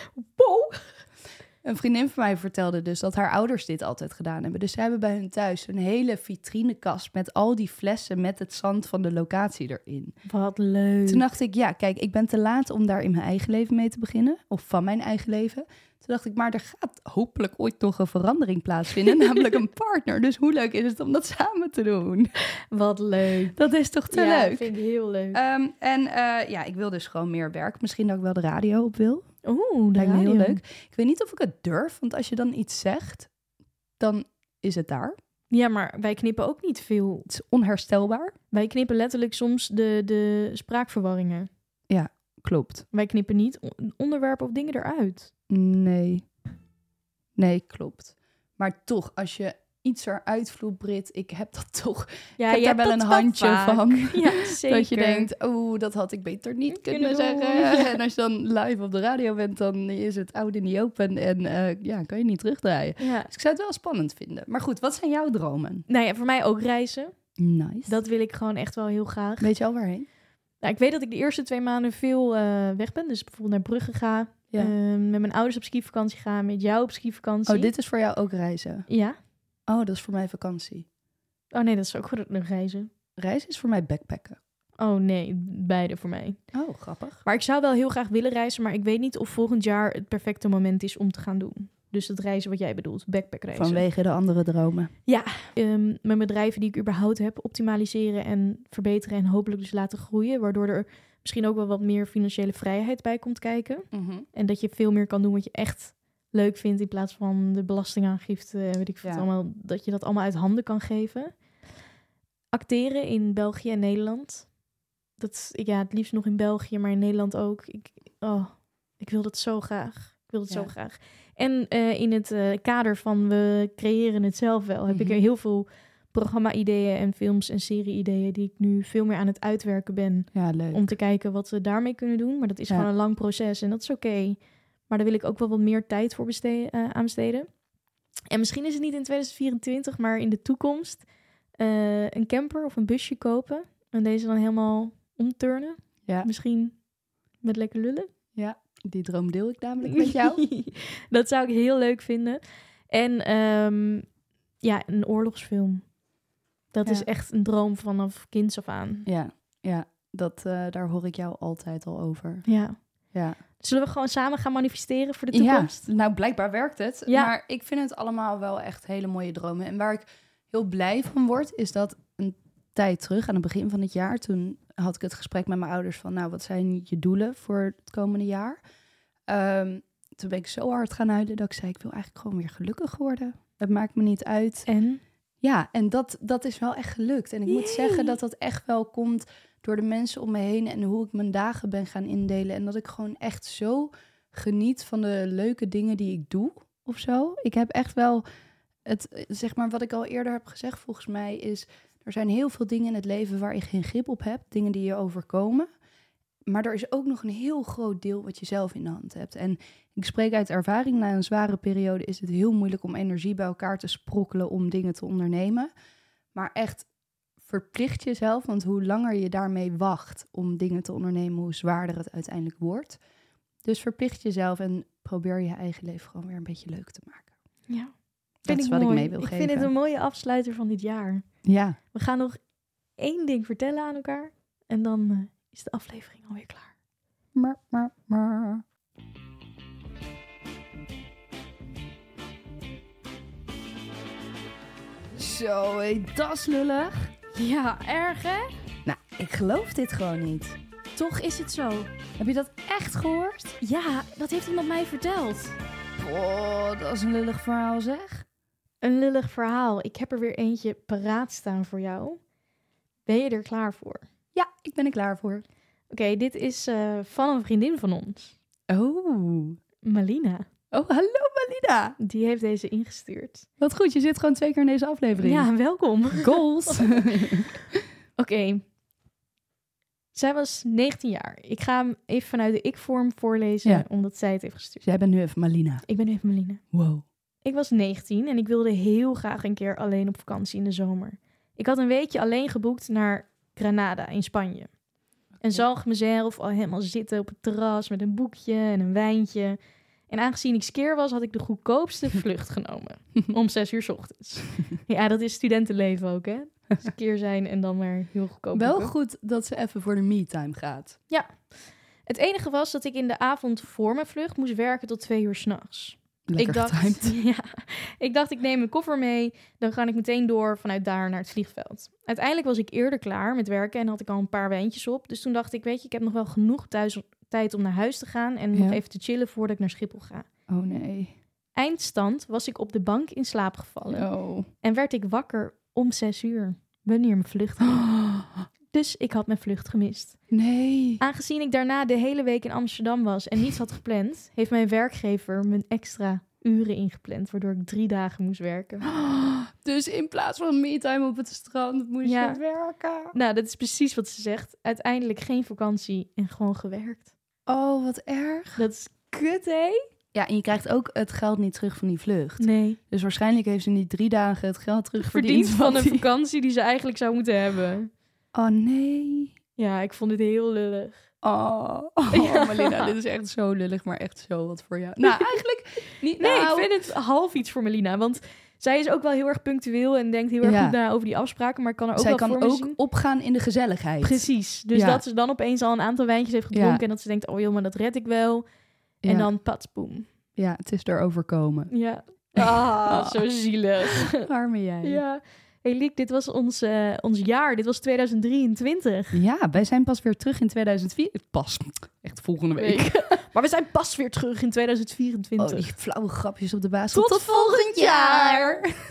Wow. Een vriendin van mij vertelde dus dat haar ouders dit altijd gedaan hebben. Dus ze hebben bij hun thuis een hele vitrinekast met al die flessen met het zand van de locatie erin. Wat leuk. Toen dacht ik, ja, kijk, ik ben te laat om daar in mijn eigen leven mee te beginnen. Of van mijn eigen leven. Toen dacht ik, maar er gaat hopelijk ooit nog een verandering plaatsvinden. namelijk een partner. Dus hoe leuk is het om dat samen te doen? Wat leuk. Dat is toch te ja, leuk? vind ik heel leuk. Um, en uh, ja, ik wil dus gewoon meer werk. Misschien dat ik wel de radio op wil. Oeh, Lijkt me radio. heel leuk. Ik weet niet of ik het durf. Want als je dan iets zegt, dan is het daar. Ja, maar wij knippen ook niet veel. Het is onherstelbaar. Wij knippen letterlijk soms de, de spraakverwarringen. Ja, klopt. Wij knippen niet onderwerpen of dingen eruit. Nee. Nee, klopt. Maar toch, als je iets eruit vloept, Brit, ik heb dat toch... Ja, ik heb daar wel een handje vaak. van. Ja, zeker. Dat je denkt, oh, dat had ik beter niet kunnen, Kunnen doen. zeggen. Ja. En als je dan live op de radio bent, dan is het oud in die open. En uh, ja, kan je niet terugdraaien. Ja. Dus ik zou het wel spannend vinden. Maar goed, wat zijn jouw dromen? Nou ja, voor mij ook reizen. Nice. Dat wil ik gewoon echt wel heel graag. Weet je al waarheen? Nou, ik weet dat ik de eerste twee maanden veel uh, weg ben. Dus bijvoorbeeld naar Brugge ga. Ja. Uh, met mijn ouders op skivakantie ga. Met jou op skivakantie. Oh, dit is voor jou ook reizen? Ja. Oh, dat is voor mij vakantie. Oh nee, dat is ook goed een reizen. Reizen is voor mij backpacken. Oh nee, beide voor mij. Oh, grappig. Maar ik zou wel heel graag willen reizen, maar ik weet niet of volgend jaar het perfecte moment is om te gaan doen. Dus het reizen wat jij bedoelt, backpackreizen. Vanwege de andere dromen. Ja, um, mijn bedrijven die ik überhaupt heb, optimaliseren en verbeteren en hopelijk dus laten groeien. Waardoor er misschien ook wel wat meer financiële vrijheid bij komt kijken. Mm-hmm. En dat je veel meer kan doen wat je echt leuk vindt in plaats van de belastingaangifte, weet ik veel, Ja. allemaal, dat je dat allemaal uit handen kan geven. Acteren in België en Nederland. Dat is, ja, het liefst nog in België, maar in Nederland ook. Ik, oh, ik wil dat zo graag. Ik wil het Ja. zo graag. En uh, in het uh, kader van we creëren het zelf wel, heb Mm-hmm. ik er heel veel programma-ideeën en films en serie-ideeën die ik nu veel meer aan het uitwerken ben. Ja, leuk. Om te kijken wat we daarmee kunnen doen. Maar dat is Ja. gewoon een lang proces en dat is oké. Okay. Maar daar wil ik ook wel wat meer tijd voor beste- uh, aan besteden. En misschien is het niet in twintig vierentwintig, maar in de toekomst uh, een camper of een busje kopen. En deze dan helemaal omturnen. Ja. Misschien met lekker lullen. Ja, die droom deel ik namelijk met jou. Dat zou ik heel leuk vinden. En um, ja, een oorlogsfilm. Dat Ja. is echt een droom vanaf kinds af aan. Ja, ja. Dat, uh, daar hoor ik jou altijd al over. Ja. Ja. Zullen we gewoon samen gaan manifesteren voor de toekomst? Ja, nou blijkbaar werkt het. Ja. Maar ik vind het allemaal wel echt hele mooie dromen. En waar ik heel blij van word, is dat een tijd terug, aan het begin van het jaar, toen had ik het gesprek met mijn ouders van, nou, wat zijn je doelen voor het komende jaar? Um, toen ben ik zo hard gaan huilen dat ik zei, ik wil eigenlijk gewoon weer gelukkig worden. Het maakt me niet uit. En? Ja, en dat, dat is wel echt gelukt. En ik moet Yay. zeggen dat dat echt wel komt door de mensen om me heen en hoe ik mijn dagen ben gaan indelen. En dat ik gewoon echt zo geniet van de leuke dingen die ik doe of zo. Ik heb echt wel, het, zeg maar wat ik al eerder heb gezegd volgens mij is, er zijn heel veel dingen in het leven waar je geen grip op hebt. Dingen die je overkomen. Maar er is ook nog een heel groot deel wat je zelf in de hand hebt. En ik spreek uit ervaring, na een zware periode is het heel moeilijk om energie bij elkaar te sprokkelen om dingen te ondernemen. Maar echt verplicht jezelf, want hoe langer je daarmee wacht om dingen te ondernemen, hoe zwaarder het uiteindelijk wordt. Dus verplicht jezelf en probeer je eigen leven gewoon weer een beetje leuk te maken. Ja. Dat Vind is ik wat mooi. ik mee wil ik geven. vind het een mooie afsluiter van dit jaar. Ja. We gaan nog één ding vertellen aan elkaar. En dan uh, is de aflevering alweer klaar. Maar, maar, maar. Zo, hé, dat is lullig. Ja, erg hè? Nou, ik geloof dit gewoon niet. Toch is het zo. Heb je dat echt gehoord? Ja, dat heeft iemand mij verteld. Oh, dat is een lullig verhaal zeg. Een lullig verhaal. Ik heb er weer eentje paraat staan voor jou. Ben je er klaar voor? Ja, ik ben er klaar voor. Oké, okay, dit is uh, van een vriendin van ons. Oh. Malina. Oh, hallo Malina. Die heeft deze ingestuurd. Wat goed, je zit gewoon twee keer in deze aflevering. Ja, welkom. Goals. Oké. Okay. Zij was negentien jaar. Ik ga hem even vanuit de ik-vorm voorlezen, ja. omdat zij het heeft gestuurd. Jij bent nu even Malina. Ik ben nu even Malina. Wow. Ik was negentien en ik wilde heel graag een keer alleen op vakantie in de zomer. Ik had een weekje alleen geboekt naar Granada in Spanje. En zag mezelf al helemaal zitten op het terras met een boekje en een wijntje. En aangezien ik skeer was, had ik de goedkoopste vlucht genomen. Om zes uur 's ochtends. Ja, dat is studentenleven ook, hè? Skeer zijn en dan maar heel goedkoop Wel boeken. goed dat ze even voor de me-time gaat. Ja. Het enige was dat ik in de avond voor mijn vlucht moest werken tot twee uur 's nachts. Lekker ik dacht, getimed. ja, ik dacht, ik neem mijn koffer mee. Dan ga ik meteen door vanuit daar naar het vliegveld. Uiteindelijk was ik eerder klaar met werken en had ik al een paar wijntjes op. Dus toen dacht ik, weet je, ik heb nog wel genoeg thuis, tijd om naar huis te gaan en Ja. nog even te chillen voordat ik naar Schiphol ga. Oh nee. Eindstand was ik op de bank in slaap gevallen. Oh. En werd ik wakker om zes uur, wanneer mijn vlucht ging. Dus ik had mijn vlucht gemist. Nee. Aangezien ik daarna de hele week in Amsterdam was en niets had gepland, heeft mijn werkgever mijn extra uren ingepland, waardoor ik drie dagen moest werken. Dus in plaats van me-time op het strand moest Ja. je werken. Nou, dat is precies wat ze zegt. Uiteindelijk geen vakantie en gewoon gewerkt. Oh, wat erg. Dat is kut, hè? Ja, en je krijgt ook het geld niet terug van die vlucht. Nee. Dus waarschijnlijk heeft ze niet drie dagen het geld terug Verdiend verdiend. van een wat die- vakantie die ze eigenlijk zou moeten hebben. Oh nee. Ja, ik vond dit heel lullig. Oh, oh Ja. Malina, dit is echt zo lullig, maar echt zo wat voor jou. Nou, eigenlijk niet. Nee, nou, ik vind het half iets voor Melina. Want zij is ook wel heel erg punctueel en denkt heel erg Ja. goed na over die afspraken. Maar ik kan er ook zij wel kan voor me ook zien. opgaan in de gezelligheid. Precies. Dus Ja. dat ze dan opeens al een aantal wijntjes heeft gedronken. Ja. En dat ze denkt, oh joh, maar dat red ik wel. En Ja. dan patsboom. Ja, het is er overkomen. Ja. Ah, zo zielig. Arme jij. Ja. Hey Liek, dit was ons, uh, ons jaar. Dit was tweeduizend drieëntwintig. Ja, wij zijn pas weer terug in tweeduizend vier. Pas, echt volgende week. Maar we zijn pas weer terug in tweeduizend vierentwintig. Oh, die flauwe grapjes op de basis. Tot volgend jaar!